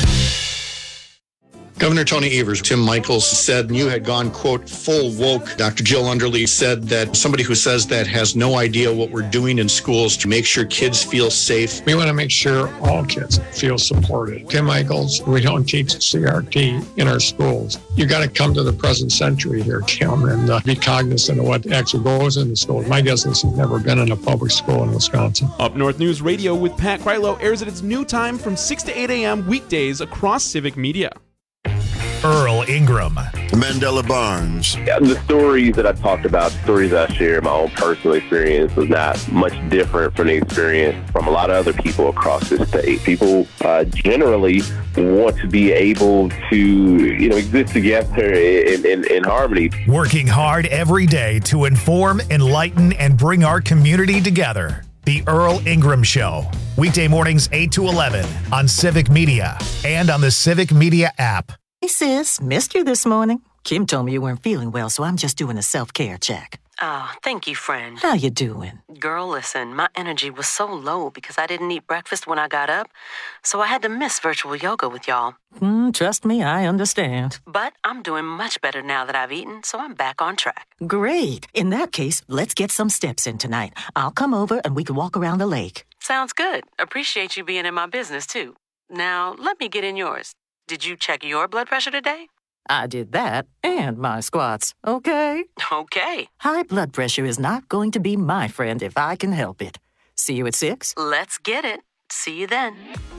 S20: Governor Tony Evers, Tim Michaels said you had gone, quote, full woke. Doctor Jill Underly said that somebody who says that has no idea what we're doing in schools to make sure kids feel safe.
S27: We want to make sure all kids feel supported. Tim Michaels, we don't teach C R T in our schools. You got to come to the present century here, Tim, and uh, be cognizant of what actually goes in the schools. My guess is he's never been in a public school in Wisconsin.
S28: Up North News Radio with Pat Krylo airs at its new time from six to eight a.m. weekdays across Civic Media.
S1: Earl Ingram.
S29: Mandela Barnes.
S30: Yeah, the stories that I talked about, stories I share, my own personal experience was not much different from the experience from a lot of other people across the state. People uh, generally want to be able to, you know, exist together in, in, in harmony.
S1: Working hard every day to inform, enlighten, and bring our community together. The Earl Ingram Show. Weekday mornings eight to eleven on Civic Media and on the Civic Media app.
S31: Hey, sis, missed you this morning. Kim told me you weren't feeling well, so I'm just doing a self-care check.
S32: Oh, thank you, friend.
S31: How you doing?
S32: Girl, listen, my energy was so low because I didn't eat breakfast when I got up, so I had to miss virtual yoga with y'all.
S31: Mm, trust me, I understand.
S32: But I'm doing much better now that I've eaten, so I'm back on track.
S31: Great. In that case, let's get some steps in tonight. I'll come over and we can walk around the lake.
S32: Sounds good. Appreciate you being in my business, too. Now, let me get in yours. Did you check your blood pressure today?
S31: I did that and my squats, okay?
S32: Okay.
S31: High blood pressure is not going to be my friend if I can help it. See you at six?
S32: Let's get it. See you then.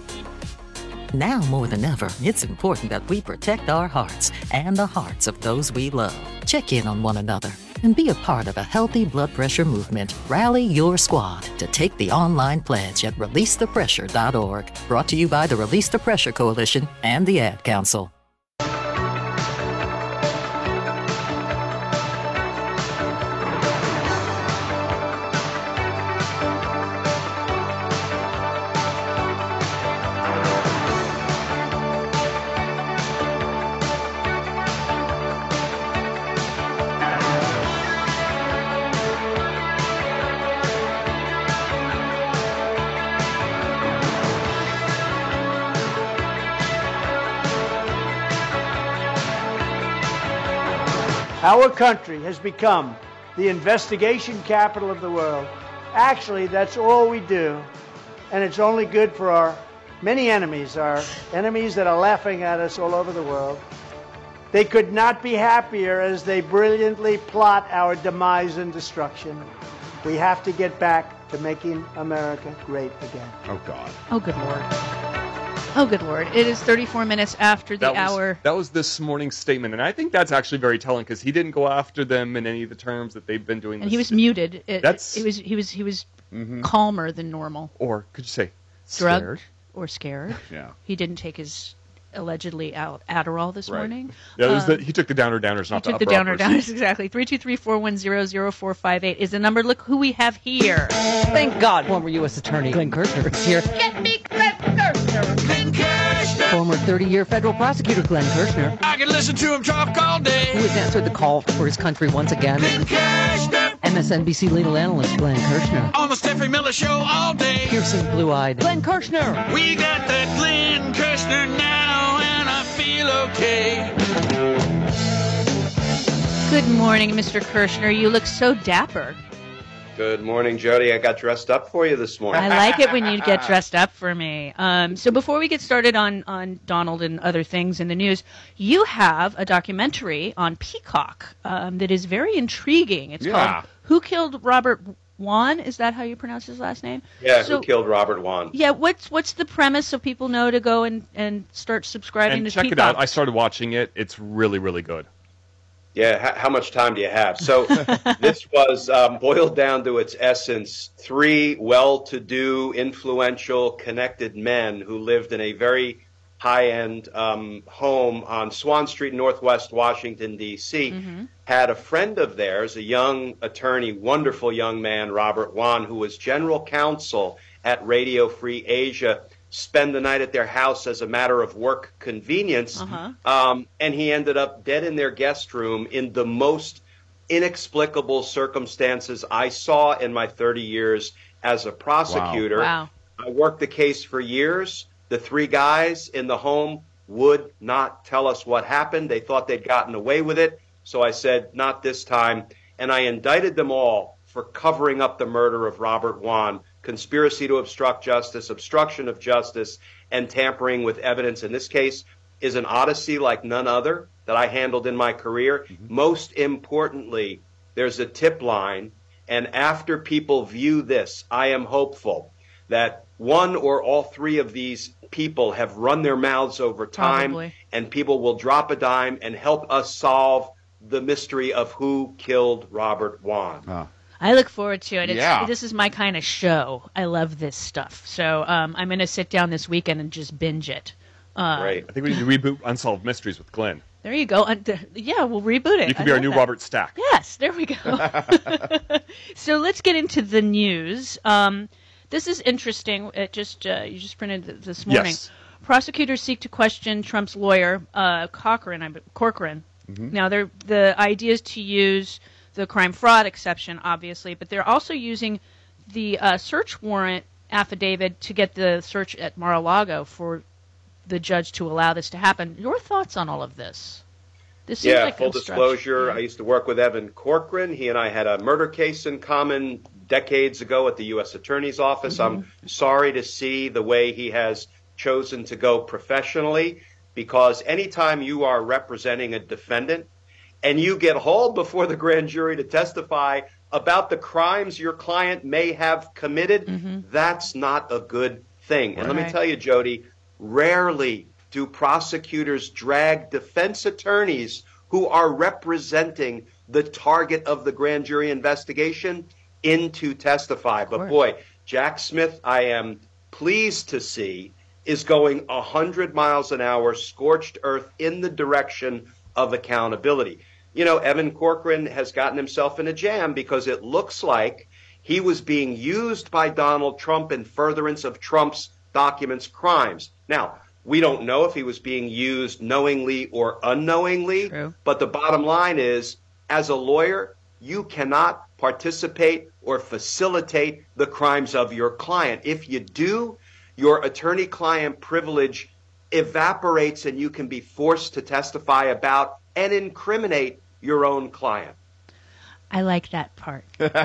S31: Now more than ever, it's important that we protect our hearts and the hearts of those we love. Check in on one another and be a part of a healthy blood pressure movement. Rally your squad to take the online pledge at release the pressure dot org. Brought to you by the Release the Pressure Coalition and the Ad Council.
S3: Our country has become the investigation capital of the world. Actually, that's all we do, and it's only good for our many enemies, our enemies that are laughing at us all over the world. They could not be happier as they brilliantly plot our demise and destruction. We have to get back to making America great again.
S2: Oh, God.
S26: Oh, good Lord. Oh, good Lord. It is thirty-four minutes after the
S25: that was,
S26: hour.
S25: That was this morning's statement, and I think that's actually very telling because he didn't go after them in any of the terms that they've been doing.
S26: And
S25: this
S26: he was muted. It,
S25: That's...
S26: it was he was he was
S25: mm-hmm.
S26: calmer than normal.
S25: Or could you say
S26: drugged
S25: scared?
S26: or scared?
S2: Yeah.
S26: He didn't take his allegedly out Adderall this
S25: right.
S26: morning.
S25: Yeah, um, the, he took the downer downers, not
S26: he
S25: the
S26: took
S25: upper
S26: the downer
S25: uppers.
S26: downers exactly. Three two three four one zero zero four five eight is the number. Look who we have here.
S4: Thank God, former U S Attorney Glenn Kirshner is here.
S5: Get me Glenn Kirshner. Glenn Kirshner.
S4: Former thirty-year federal prosecutor Glenn Kirshner.
S5: I can listen to him talk all day.
S4: Who has answered the call for his country once again.
S5: Glenn Kirshner.
S4: M S N B C legal analyst Glenn Kirshner.
S5: On the Steffi Miller Show all day.
S4: Piercing blue-eyed Glenn Kirshner.
S5: We got that Glenn Kirshner now, and I feel okay.
S26: Good morning, Mister Kirshner. You look so dapper.
S6: Good morning, Jody. I got dressed up for you this morning.
S26: I like it when you get dressed up for me. Um, so before we get started on, on Donald and other things in the news, you have a documentary on Peacock um, that is very intriguing. It's
S6: Yeah.
S26: called Who Killed Robert Wone? Is that how you pronounce his last name?
S6: Yeah,
S26: so,
S6: who killed Robert Wone?
S26: Yeah, what's what's the premise so people know to go and, and start subscribing
S25: And
S26: to
S25: check
S26: Peacock?
S25: it out. I started watching it. It's really, really good.
S6: Yeah, h- how much time do you have? So this was um, boiled down to its essence, three well-to-do, influential, connected men who lived in a very high-end um, home on Swan Street, Northwest Washington, D C,
S26: Mm-hmm.
S6: had a friend of theirs, a young attorney, wonderful young man, Robert Wone, who was general counsel at Radio Free Asia, spend the night at their house as a matter of work convenience.
S26: Uh-huh.
S6: Um, and he ended up dead in their guest room in the most inexplicable circumstances I saw in my thirty years as a prosecutor.
S26: Wow.
S6: I worked the case for years. The three guys in the home would not tell us what happened. They thought they'd gotten away with it. So I said, not this time. And I indicted them all for covering up the murder of Robert Wone, conspiracy to obstruct justice, obstruction of justice, and tampering with evidence. In this case is an odyssey like none other that I handled in my career. Mm-hmm. Most importantly, there's a tip line. And after people view this, I am hopeful that one or all three of these people have run their mouths over time,
S26: Probably.
S6: and people will drop a dime and help us solve the mystery of who killed Robert Wone.
S2: Oh.
S26: I look forward to it. It's,
S6: Yeah.
S26: This is my kind of show. I love this stuff. So um, I'm going to sit down this weekend and just binge it. Uh,
S25: Great. I think we need to reboot Unsolved Mysteries with Glenn.
S26: There you go. Uh, th- yeah, we'll reboot it.
S25: You can
S26: I
S25: be our
S26: love
S25: new
S26: that.
S25: Robert Stack.
S26: Yes, there we go. So let's get into the news. Um, this is interesting. It just uh, you just printed th- this morning.
S25: Yes.
S26: Prosecutors seek to question Trump's lawyer, uh, Cochran. I Corcoran.
S25: Mm-hmm.
S26: Now, they're, the idea is to use the crime fraud exception, obviously, but they're also using the uh, search warrant affidavit to get the search at Mar-a-Lago for the judge to allow this to happen. Your thoughts on all of this? This seems
S6: Yeah,
S26: like
S6: full
S26: obstruction.
S6: disclosure, I used to work with Evan Corcoran. He and I had a murder case in common decades ago at the U S Attorney's Office.
S26: Mm-hmm.
S6: I'm sorry to see the way he has chosen to go professionally, because anytime you are representing a defendant and you get hauled before the grand jury to testify about the crimes your client may have committed,
S26: Mm-hmm.
S6: that's not a good thing. And let me
S26: Right.
S6: tell you, Jody, rarely do prosecutors drag defense attorneys who are representing the target of the grand jury investigation in to testify. But boy, Jack Smith, I am pleased to see, is going one hundred miles an hour, scorched earth, in the direction of accountability. You know, Evan Corcoran has gotten himself in a jam because it looks like he was being used by Donald Trump in furtherance of Trump's documents crimes. Now, we don't know if he was being used knowingly or unknowingly,
S26: True.
S6: but the bottom line is, as a lawyer, you cannot participate or facilitate the crimes of your client. If you do, your attorney-client privilege evaporates and you can be forced to testify about and incriminate your own client.
S26: I like that part.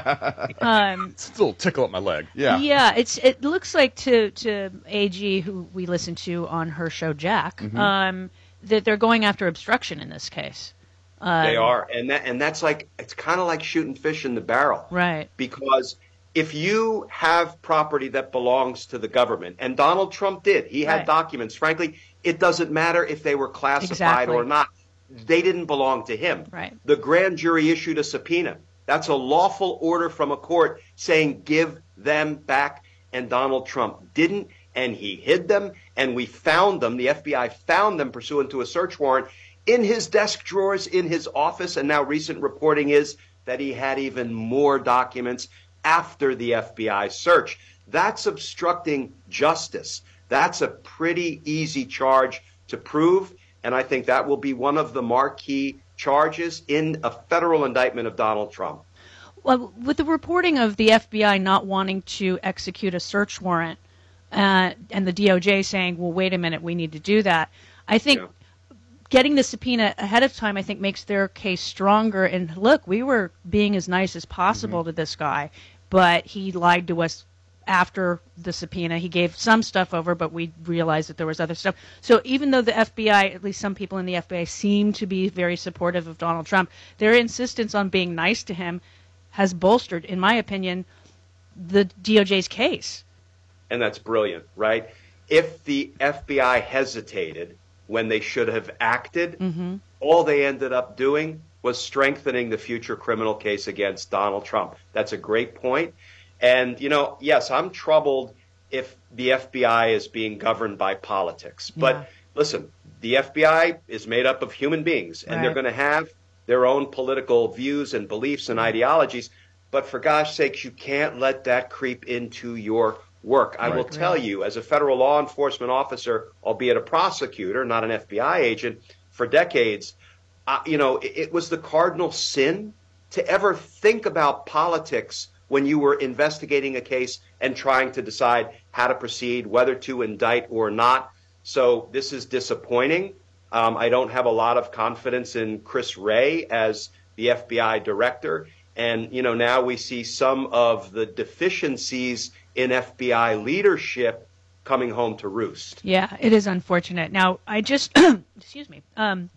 S26: um,
S25: it's a little tickle up my leg. Yeah.
S26: Yeah. It's it looks like to to A G, who we listened to on her show, Jack, mm-hmm. um, that they're going after obstruction in this case. Um,
S6: they are, and that and that's like it's kind of like shooting fish in the barrel,
S26: right?
S6: Because if you have property that belongs to the government, and Donald Trump did, he had right. documents. Frankly, it doesn't matter if they were classified
S26: exactly.
S6: or not. They didn't belong to him.
S26: Right.
S6: The grand jury issued a subpoena. That's a lawful order from a court saying give them back. And Donald Trump didn't, and he hid them, and we found them. The F B I found them pursuant to a search warrant in his desk drawers in his office. And now recent reporting is that he had even more documents after the F B I search. That's obstructing justice. That's a pretty easy charge to prove. And I think that will be one of the marquee charges in a federal indictment of Donald Trump.
S26: Well, with the reporting of the F B I not wanting to execute a search warrant uh, and the D O J saying, well, wait a minute, we need to do that, I think yeah. getting the subpoena ahead of time, I think, makes their case stronger. And look, we were being as nice as possible mm-hmm. to this guy, but he lied to us after the subpoena. He gave some stuff over, but we realized that there was other stuff. So even though the F B I, at least some people in the F B I, seem to be very supportive of Donald Trump, their insistence on being nice to him has bolstered, in my opinion, the D O J's case.
S6: And that's brilliant, right? If the F B I hesitated when they should have acted,
S26: mm-hmm.
S6: all they ended up doing was strengthening the future criminal case against Donald Trump. That's a great point. And, you know, yes, I'm troubled if the F B I is being governed by politics. But
S26: yeah.
S6: listen, the F B I is made up of human beings, and
S26: right.
S6: they're going to have their own political views and beliefs and ideologies. But for gosh sakes, you can't let that creep into your work. I
S25: right.
S6: will tell
S26: right.
S6: you, as a federal law enforcement officer, albeit a prosecutor, not an F B I agent, for decades, uh, you know, it, it was the cardinal sin to ever think about politics when you were investigating a case and trying to decide how to proceed, whether to indict or not. So this is disappointing. Um, I don't have a lot of confidence in Chris Wray as the F B I director. And, you know, now we see some of the deficiencies in F B I leadership coming home to roost.
S26: Yeah, it is unfortunate. Now, I just, excuse me, um,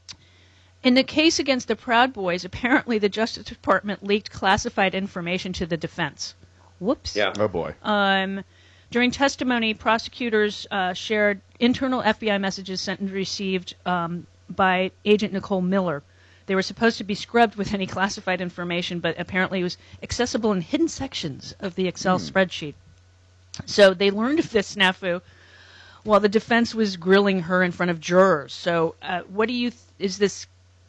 S26: in the case against the Proud Boys, apparently the Justice Department leaked classified information to the defense. Whoops.
S6: Yeah.
S25: Oh, boy.
S26: Um, during testimony, prosecutors uh, shared internal F B I messages sent and received um, by Agent Nicole Miller. They were supposed to be scrubbed with any classified information, but apparently it was accessible in hidden sections of the Excel hmm. spreadsheet. So they learned of this snafu while the defense was grilling her in front of jurors. So uh, what do you, th- is this...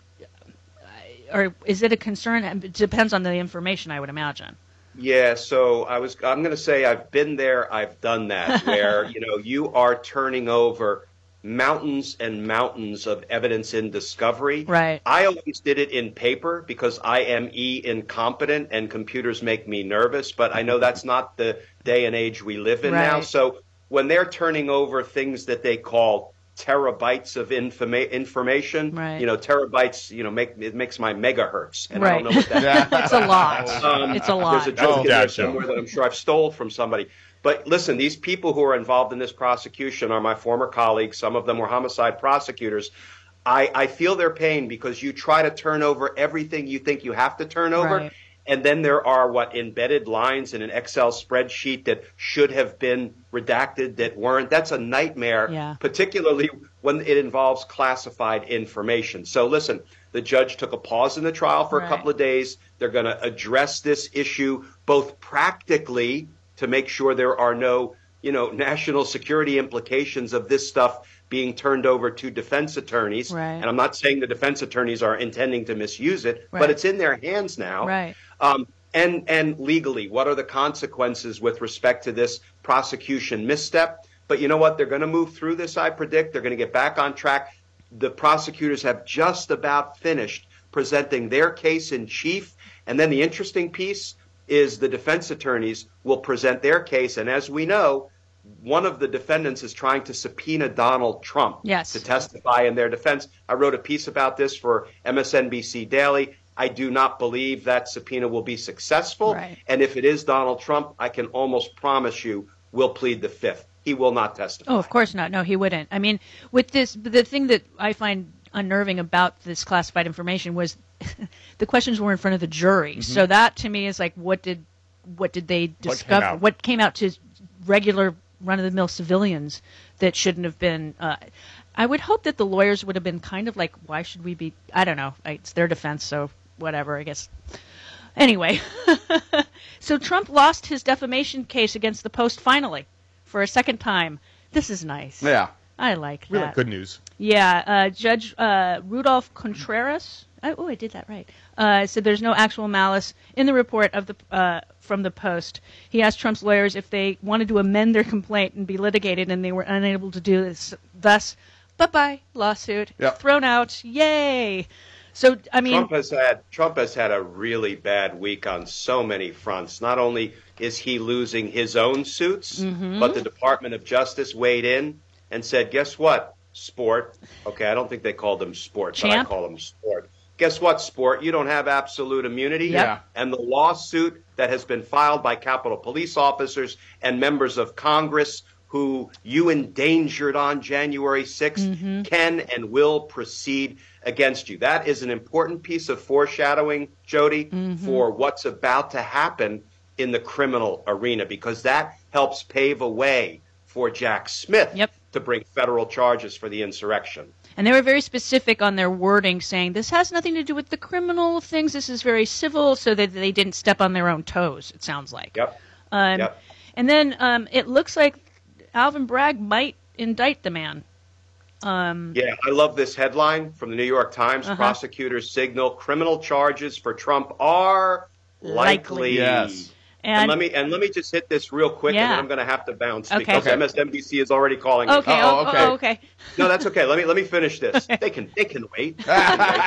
S26: or is it a concern? It depends on the information, I would imagine.
S6: Yeah, so I was, I'm going to say I've been there, I've done that, where, you know, you are turning over mountains and mountains of evidence in discovery.
S26: Right.
S6: I always did it in paper because I am E incompetent and computers make me nervous, but I know that's not the day and age we live in
S26: right.
S6: now. So when they're turning over things that they call terabytes of informa- information,
S26: right.
S6: you know, terabytes, you know, make it makes my megahertz, and
S26: right.
S6: I don't know what that is.
S26: It's a lot.
S6: Um,
S26: it's a lot.
S6: There's a joke
S25: oh,
S6: in there
S25: gotcha.
S6: somewhere that I'm sure I've stole from somebody. But listen, these people who are involved in this prosecution are my former colleagues. Some of them were homicide prosecutors. I, I feel their pain because you try to turn over everything you think you have to turn over.
S26: Right.
S6: And then there are, what, embedded lines in an Excel spreadsheet that should have been redacted that weren't. That's a nightmare,
S26: yeah.
S6: particularly when it involves classified information. So listen, the judge took a pause in the trial for
S26: right.
S6: a couple of days. They're going to address this issue both practically to make sure there are no, you know, national security implications of this stuff being turned over to defense attorneys.
S26: Right.
S6: And I'm not saying the defense attorneys are intending to misuse it,
S26: right.
S6: but it's in their hands now.
S26: Right.
S6: Um, and and legally, what are the consequences with respect to this prosecution misstep? But you know what? They're going to move through this, I predict. They're going to get back on track. The prosecutors have just about finished presenting their case in chief. And then the interesting piece is the defense attorneys will present their case. And as we know, one of the defendants is trying to subpoena Donald Trump
S26: yes.
S6: to testify in their defense. I wrote a piece about this for M S N B C Daily. I do not believe that subpoena will be successful.
S26: Right.
S6: And if it is Donald Trump, I can almost promise you we'll plead the fifth. He will not testify.
S26: Oh, of course not. No, he wouldn't. I mean, with this, the thing that I find unnerving about this classified information was the questions were in front of the jury. Mm-hmm. So that to me is like, what did what did they discover?
S25: What came out,
S26: what came out to regular run-of-the-mill civilians that shouldn't have been? Uh, I would hope that the lawyers would have been kind of like, why should we be? I don't know. It's their defense, so whatever. I guess. Anyway, so Trump lost his defamation case against the Post finally for a second time. This is nice.
S25: Yeah.
S26: I like that.
S25: Really good news.
S26: Yeah. Uh, Judge uh, Rudolph Contreras. Oh, I did that right. Uh, said there's no actual malice in the report of the uh, from the Post. He asked Trump's lawyers if they wanted to amend their complaint and be litigated, and they were unable to do this. Thus, bye-bye, lawsuit.
S25: Yep.
S26: Thrown out. Yay. So, I mean,
S6: Trump has had Trump has had a really bad week on so many fronts. Not only is he losing his own suits,
S26: mm-hmm.
S6: but the Department of Justice weighed in and said, guess what, sport? Okay, I don't think they called them sport,
S26: Champ?
S6: but I call them sport. Guess what, sport? You don't have absolute immunity.
S26: Yep. Yeah.
S6: And the lawsuit that has been filed by Capitol Police officers and members of Congress who you endangered on January sixth
S26: mm-hmm.
S6: can and will proceed against you. That is an important piece of foreshadowing, Jody,
S26: mm-hmm.
S6: for what's about to happen in the criminal arena, because that helps pave a way for Jack Smith
S26: yep.
S6: to bring federal charges for the insurrection.
S26: And they were very specific on their wording, saying this has nothing to do with the criminal things. This is very civil, so that they didn't step on their own toes, it sounds like.
S6: Yep.
S26: Um,
S6: yep.
S26: And then um, it looks like Alvin Bragg might indict the man. Um,
S6: yeah, I love this headline from the New York Times.
S26: Uh-huh.
S6: Prosecutors signal criminal charges for Trump are likely.
S26: likely.
S25: Yes.
S6: And, and let me and let me just hit this real quick,
S26: yeah.
S6: and then I'm going to have to bounce
S26: okay.
S6: because
S26: okay.
S6: M S N B C is already calling me.
S26: Okay.
S25: Oh,
S26: oh,
S25: okay.
S26: Oh, okay.
S6: No, that's okay. Let me let me finish this.
S26: Okay.
S6: They can they can wait. you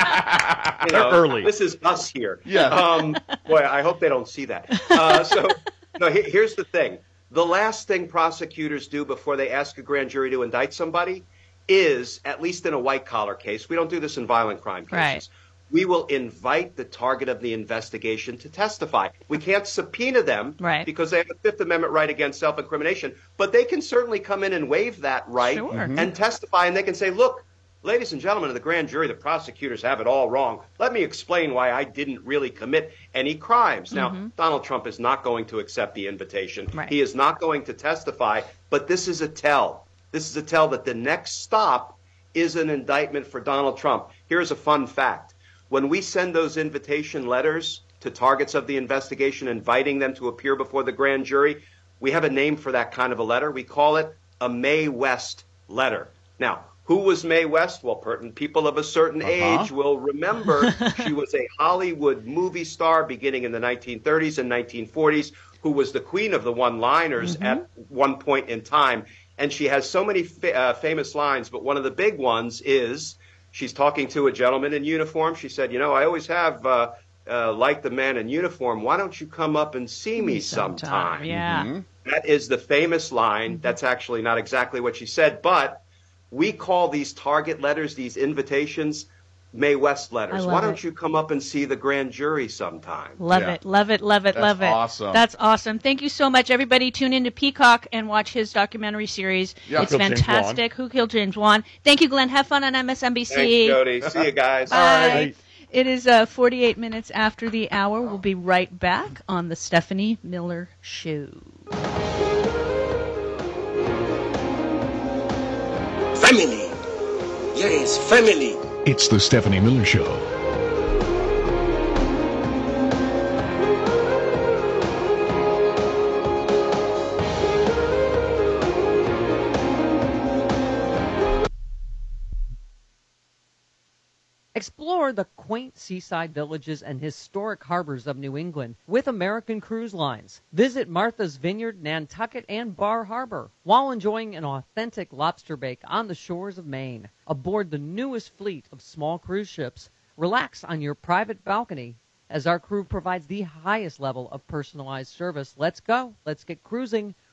S25: They're
S6: know,
S25: early.
S6: This is us here.
S25: Yeah.
S6: Um, boy, I hope they don't see that. Uh, so, no. He, here's the thing. The last thing prosecutors do before they ask a grand jury to indict somebody is, at least in a white-collar case, we don't do this in violent crime cases,
S26: right.
S6: we will invite the target of the investigation to testify. We can't subpoena them
S26: right.
S6: because they have a Fifth Amendment right against self-incrimination, but they can certainly come in and waive that right
S26: sure.
S6: and
S26: mm-hmm.
S6: testify, and they can say, look, ladies and gentlemen of the grand jury, the prosecutors have it all wrong. Let me explain why I didn't really commit any crimes. Now,
S26: mm-hmm.
S6: Donald Trump is not going to accept the invitation.
S26: Right.
S6: He is not going to testify, but this is a tell. This is a tell that the next stop is an indictment for Donald Trump. Here's a fun fact. When we send those invitation letters to targets of the investigation, inviting them to appear before the grand jury, we have a name for that kind of a letter. We call it a Mae West letter. Now, who was Mae West? Well, pertinent people of a certain
S25: uh-huh.
S6: age will remember she was a Hollywood movie star beginning in the nineteen thirties and nineteen forties, who was the queen of the one-liners
S26: mm-hmm.
S6: at one point in time. And she has so many fa- uh, famous lines, but one of the big ones is she's talking to a gentleman in uniform. She said, you know, I always have uh, uh, liked the man in uniform. Why don't you come up and see me sometime?
S26: sometime. Yeah.
S6: Mm-hmm. That is the famous line. Mm-hmm. That's actually not exactly what she said, but we call these target letters, these invitations, Mae West letters. Why don't
S26: it.
S6: you come up and see the grand jury sometime?
S26: Love
S25: yeah.
S26: it, love it, love it,
S25: That's
S26: love it.
S25: awesome.
S26: That's awesome. Thank you so much, everybody. Tune into Peacock and watch his documentary series.
S25: Yeah.
S26: It's
S25: Who Killed
S26: fantastic. Who Killed James Wan? Thank you, Glenn. Have fun on M S N B C.
S6: Thanks, Jody. See you guys.
S26: Bye.
S25: All right.
S26: It is uh, forty-eight minutes after the hour. We'll be right back on the Stephanie Miller Show.
S8: Family. Yes, family.
S13: It's the Stephanie Miller Show.
S4: Explore the quaint seaside villages and historic harbors of New England with American Cruise Lines. Visit Martha's Vineyard, Nantucket, and Bar Harbor while enjoying an authentic lobster bake on the shores of Maine. Aboard the newest fleet of small cruise ships, relax on your private balcony as our crew provides the highest level of personalized service. Let's go. Let's get cruising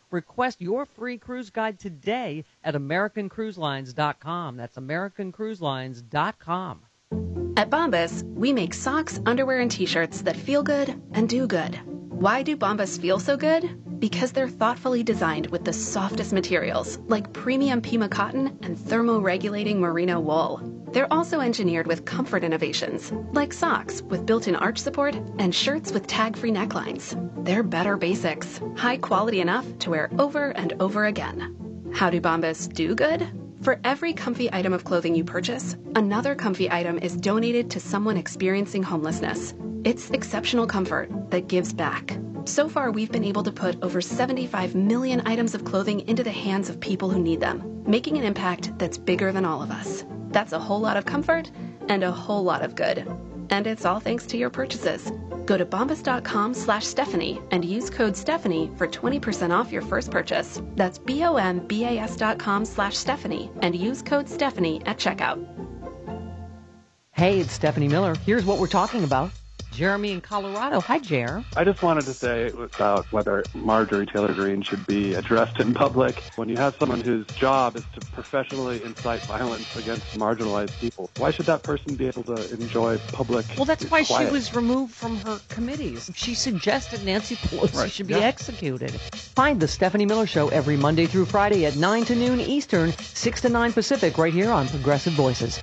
S4: Request your free cruise guide today at American Cruise Lines dot com. That's American Cruise Lines dot com.
S9: At Bombas, we make socks, underwear, and T-shirts that feel good and do good. Why do Bombas feel so good? Because they're thoughtfully designed with the softest materials, like premium Pima cotton and thermoregulating merino wool. They're also engineered with comfort innovations, like socks with built-in arch support and shirts with tag-free necklines. They're better basics, high quality enough to wear over and over again. How do Bombas do good? For every comfy item of clothing you purchase, another comfy item is donated to someone experiencing homelessness. It's exceptional comfort that gives back. So far, we've been able to put over seventy-five million items of clothing into the hands of people who need them, making an impact that's bigger than all of us. That's a whole lot of comfort and a whole lot of good. And it's all thanks to your purchases. Go to bombas.com slash Stephanie and use code Stephanie for twenty percent off your first purchase. That's B-O-M-B-A-S dot com slash Stephanie and use code Stephanie at checkout.
S4: Hey, it's Stephanie Miller. Here's what we're talking about. Jeremy in Colorado. Hi, Jer.
S10: I just wanted to say about whether Marjorie Taylor Greene should be addressed in public. When you have someone whose job is to professionally incite violence against marginalized people, why should that person be able to enjoy public
S4: Well, that's why
S10: quiet?
S4: she was removed from her committees. She suggested Nancy Pelosi
S10: Right.
S4: should be
S10: Yeah.
S4: executed. Find the Stephanie Miller Show every Monday through Friday at nine to noon Eastern, six to nine Pacific, right here on Progressive Voices.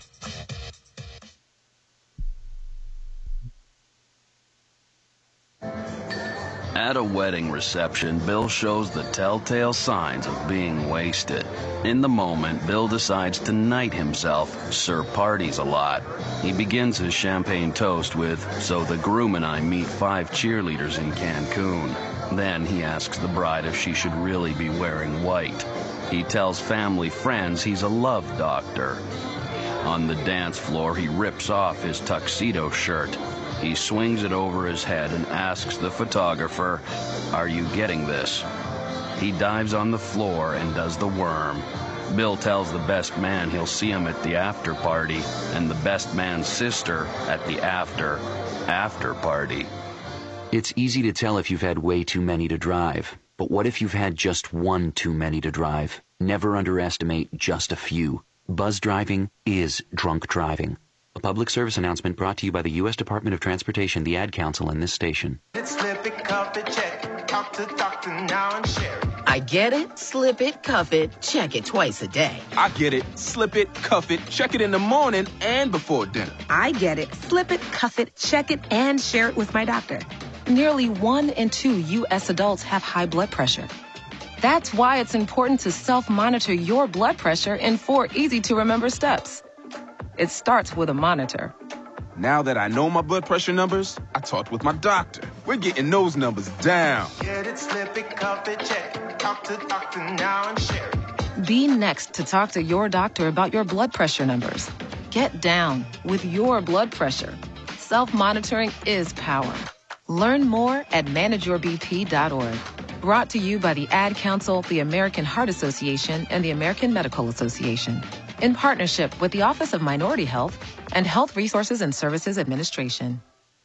S11: At a wedding reception, Bill shows the telltale signs of being wasted. In the moment, Bill decides to knight himself, Sir Parties a lot. He begins his champagne toast with, "So the groom and I meet five cheerleaders in Cancun." Then he asks the bride if she should really be wearing white. He tells family friends he's a love doctor. On the dance floor, he rips off his tuxedo shirt. He swings it over his head and asks the photographer, "Are you getting this?" He dives on the floor and does the worm. Bill tells the best man he'll see him at the after party, and the best man's sister at the after, after party.
S12: It's easy to tell if you've had way too many to drive. But what if you've had just one too many to drive? Never underestimate just a few. Buzz driving is drunk driving. A public service announcement brought to you by the U S Department of Transportation, the Ad Council, and this station.
S14: Slip it, cuff it, check it. Talk to doctor now and share it.
S15: I get it, slip it, cuff it, check it twice a day.
S16: I get it, slip it, cuff it, check it in the morning and before dinner.
S17: I get it, slip it, cuff it, check it, and share it with my doctor. Nearly one in two U S adults have high blood pressure. That's why it's important to self-monitor your blood pressure in four easy-to-remember steps. It starts with a monitor.
S16: Now that I know my blood pressure numbers, I talked with my doctor. We're getting those numbers down.
S14: Get it, slip it, cuff it, check it. Talk to doctor now and share it.
S17: Be next to talk to your doctor about your blood pressure numbers. Get down with your blood pressure. Self-monitoring is power. Learn more at manage your b p dot org. Brought to you by the Ad Council, the American Heart Association, and the American Medical Association, in partnership with the Office of Minority Health and Health Resources and Services Administration.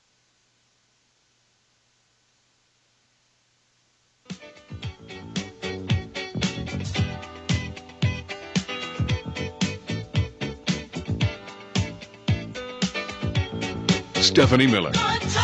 S13: Stephanie Miller.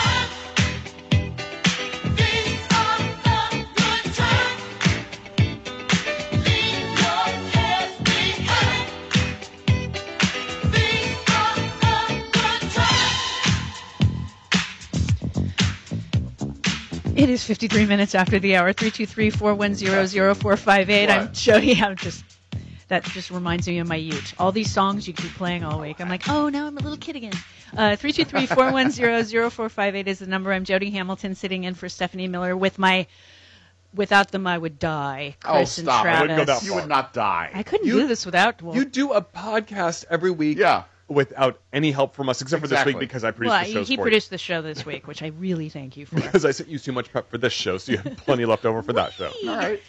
S26: It is fifty-three minutes after the hour. three two three, four one zero, zero four five eight. I'm Jody. I'm just, that just reminds me of my youth. All these songs you keep playing all week. I'm like, oh, now I'm a little kid again. Uh, three two three, four one zero, zero four five eight is the number. I'm Jody Hamilton, sitting in for Stephanie Miller with my, without them I would die, Chris
S25: oh,
S26: and
S25: stop.
S26: Travis.
S25: I wouldn't go that far.
S2: You would not die.
S26: I couldn't
S25: you,
S26: do this without... Well,
S25: you do a podcast every week.
S2: Yeah.
S25: Without any help from us, except
S2: exactly.
S25: for this week because I produced
S26: well,
S25: the shows
S26: he
S25: for
S26: produced
S25: you.
S26: the show this week, which I really thank you for.
S25: Because I sent you too much prep for this show, so you have plenty left over for that show.
S2: All right.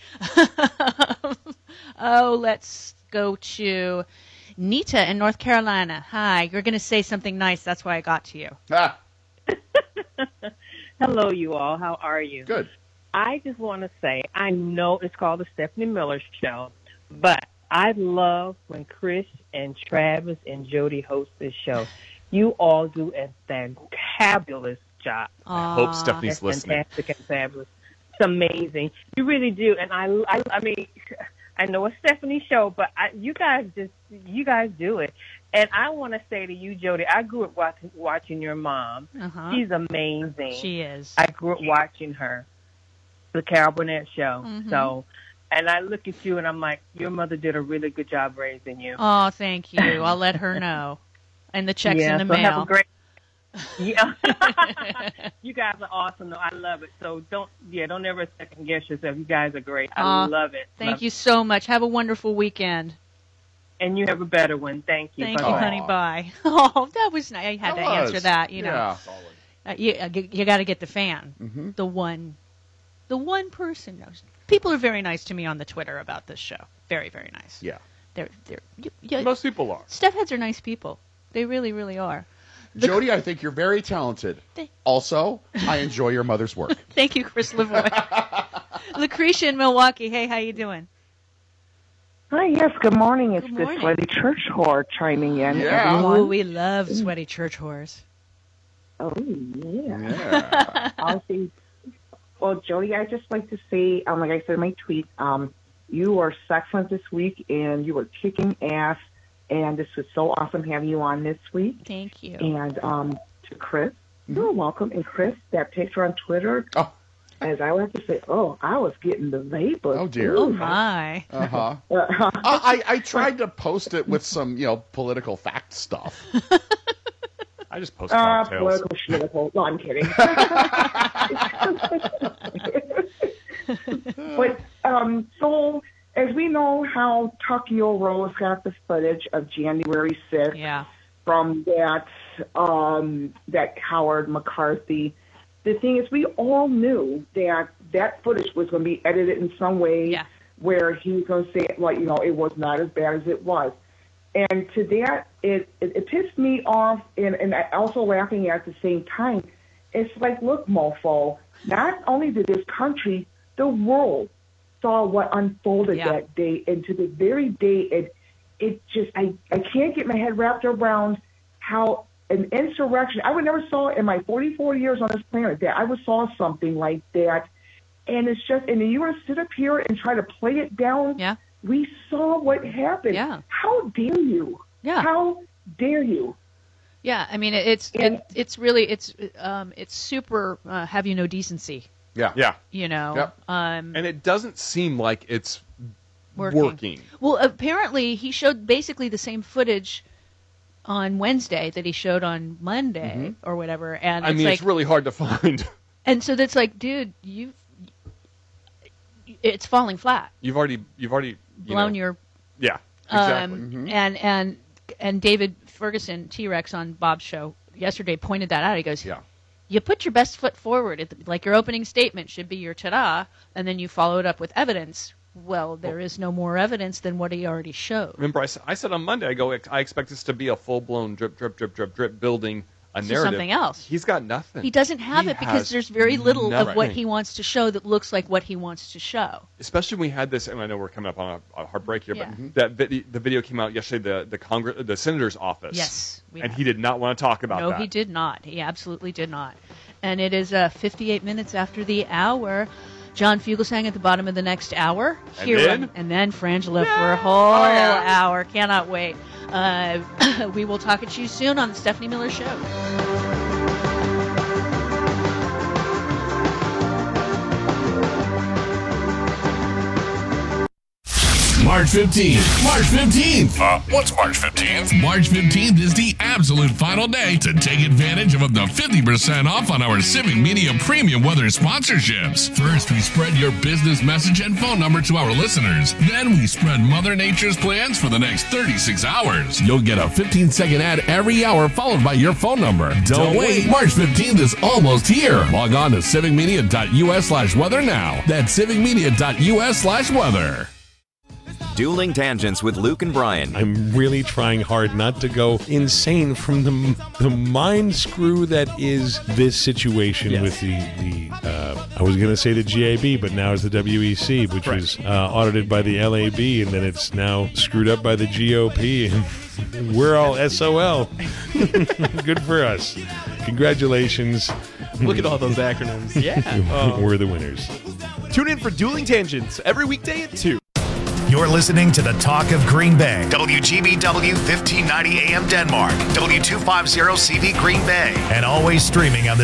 S26: Oh, let's go to Nita in North Carolina. Hi, you're going to say something nice. That's why I got to you.
S2: Ah.
S21: Hello, you all. How are you?
S2: Good.
S7: I just want to say, I know it's called the Stephanie Miller Show, but I love when Chris and Travis and Jody host this show. You all do a fantabulous job.
S25: I hope Stephanie's
S7: That's
S25: listening.
S7: Fantastic and fabulous. It's amazing. You really do. And I, I, I mean, I know it's Stephanie's show, but I, you guys just, you guys do it. And I want to say to you, Jody, I grew up watching, watching your mom.
S26: Uh-huh.
S7: She's amazing.
S26: She is.
S7: I grew up watching her, the Carol Burnett show.
S26: Mhm.
S7: So, and I look at you and I'm like, your mother did a really good job raising you.
S26: Oh, thank you. I'll let her know. And the check's
S7: yeah,
S26: in the
S7: so
S26: mail.
S7: Have a great. Yeah, you guys are awesome though. I love it. So don't, yeah, don't ever second guess yourself. You guys are great. I
S26: Aw,
S7: love it.
S26: Thank
S7: Love
S26: you
S7: it.
S26: so much. Have a wonderful weekend.
S7: And you have a better one. Thank you.
S26: Thank
S7: Bye-bye.
S26: you, honey. Bye. Oh, that was nice. I had
S2: That
S26: to answer
S2: was.
S26: that. You know,
S2: Yeah.
S26: uh, you uh, you, you got to get the fan,
S2: Mhm.
S26: the one, the one person. knows. People are very nice to me on the Twitter about this show. Very, very nice.
S2: Yeah.
S26: They're they're. You, you,
S25: Most people are.
S26: Steph heads are nice people. They really, really are. The-
S2: Jody, I think you're very talented.
S26: Thank-
S2: Also, I enjoy your mother's work.
S26: Thank you, Chris Lavoie. Lucretia in Milwaukee. Hey, how you doing?
S18: Hi, yes, good morning. It's
S26: Good
S18: the
S26: morning.
S18: Sweaty Church Whore chiming in.
S2: Yeah.
S18: everyone.
S26: Oh, we love sweaty church whores.
S18: Oh, yeah.
S2: Yeah.
S18: I'll see. Well, Jody, I'd just like to say, um, like I said in my tweet, um, you were excellent this week, and you were kicking ass, and this was so awesome having you on this week.
S26: Thank you.
S18: And um, to Chris, you're welcome. And Chris, that picture on Twitter,
S2: Oh.
S18: as I like to say, oh, I was getting the vapors.
S2: Oh, dear.
S26: Oh my.
S2: Uh-huh.
S18: Uh,
S2: I, I tried to post it with some, you know, political fact stuff.
S25: I just post
S18: Uh,
S25: cocktails.
S18: political, schmitical. No, I'm kidding. But um, so, as we know how Tuckio Rose got the footage of January sixth
S26: Yeah.
S18: from that um, that coward McCarthy, the thing is, we all knew that that footage was going to be edited in some way
S26: Yeah.
S18: where he was going to say, like, you know, it was not as bad as it was. And to that, it, it, it pissed me off, and, and I also laughing at the same time. It's like, look, mofo, not only did this country, the world saw what unfolded
S26: Yeah.
S18: that day, and to the very day, it, it just, I, I can't get my head wrapped around how an insurrection, I would never saw in my forty-four years on this planet that I would saw something like that. And it's just, and you want to sit up here and try to play it down?
S26: Yeah.
S18: We saw what happened.
S26: Yeah.
S18: How dare you?
S26: Yeah.
S18: How dare you?
S26: Yeah. I mean, it's
S18: And-
S26: it, it's really it's um it's super. Uh, have you no decency?
S2: Yeah.
S25: Yeah.
S26: You know.
S2: Yep.
S26: Um.
S25: And it doesn't seem like it's
S26: Working.
S25: working.
S26: Well, apparently he showed basically the same footage on Wednesday that he showed on Monday or whatever, and
S25: I
S26: it's
S25: mean,
S26: like,
S25: it's really hard to find.
S26: and so that's like, dude, you, it's falling flat.
S25: You've already, you've already you
S26: Blown
S25: know,
S26: your
S25: yeah, exactly.
S26: Um, and and and David Ferguson, T-Rex on Bob's show yesterday pointed that out. He goes,
S2: Yeah.
S26: you put your best foot forward. At the, like your opening statement should be your ta-da, and then you follow it up with evidence. Well, there is no more evidence than what he already showed.
S25: Remember, I, s- I said on Monday, I go, I expect this to be a full blown drip, drip, drip, drip, drip, building a
S26: To
S25: narrative.
S26: something else.
S25: He's got nothing.
S26: He doesn't have
S25: He
S26: it because
S25: has
S26: there's very little of what
S25: nothing.
S26: he wants to show that looks like what he wants to show.
S25: Especially when we had this, and I know we're coming up on a, a hard break here,
S26: Yeah.
S25: but that vid- the video came out yesterday, the the Congress, the senator's office.
S26: Yes, we
S25: and
S26: have.
S25: he did not want to talk about
S26: no,
S25: that.
S26: he did not. He absolutely did not. And it is uh, fifty-eight minutes after the hour. John Fugelsang at the bottom of the next hour.
S25: And
S26: Here
S25: then?
S26: on- and then Frangela for a whole hour. Cannot wait. Uh, we will talk at you soon on the Stephanie Miller Show.
S13: March fifteenth. March fifteenth. Uh, what's March fifteenth? March fifteenth is the absolute final day to take advantage of up to fifty percent off on our Civic Media Premium Weather sponsorships. First, we spread your business message and phone number to our listeners. Then we spread Mother Nature's plans for the next thirty-six hours. You'll get a fifteen second ad every hour followed by your phone number. Don't, Don't wait. wait. March fifteenth is almost here. Log on to civicmedia.us slash weather now. That's civicmedia.us slash weather.
S1: Dueling Tangents with Luke and Brian.
S19: I'm really trying hard not to go insane from the the mind screw that is this situation yes. with the, the uh, I was going to say the G A B, but now it's the W E C, which right. was uh, audited by the L A B, and then it's now screwed up by the G O P, and we're all S O L. Good for us. Congratulations.
S20: Look at all those acronyms. Yeah.
S19: Oh. We're the winners.
S20: Tune in for Dueling Tangents every weekday at two.
S21: You're listening to the Talk of Green Bay. W G B W fifteen ninety A M Denmark. W two fifty C V Green Bay. And always streaming on the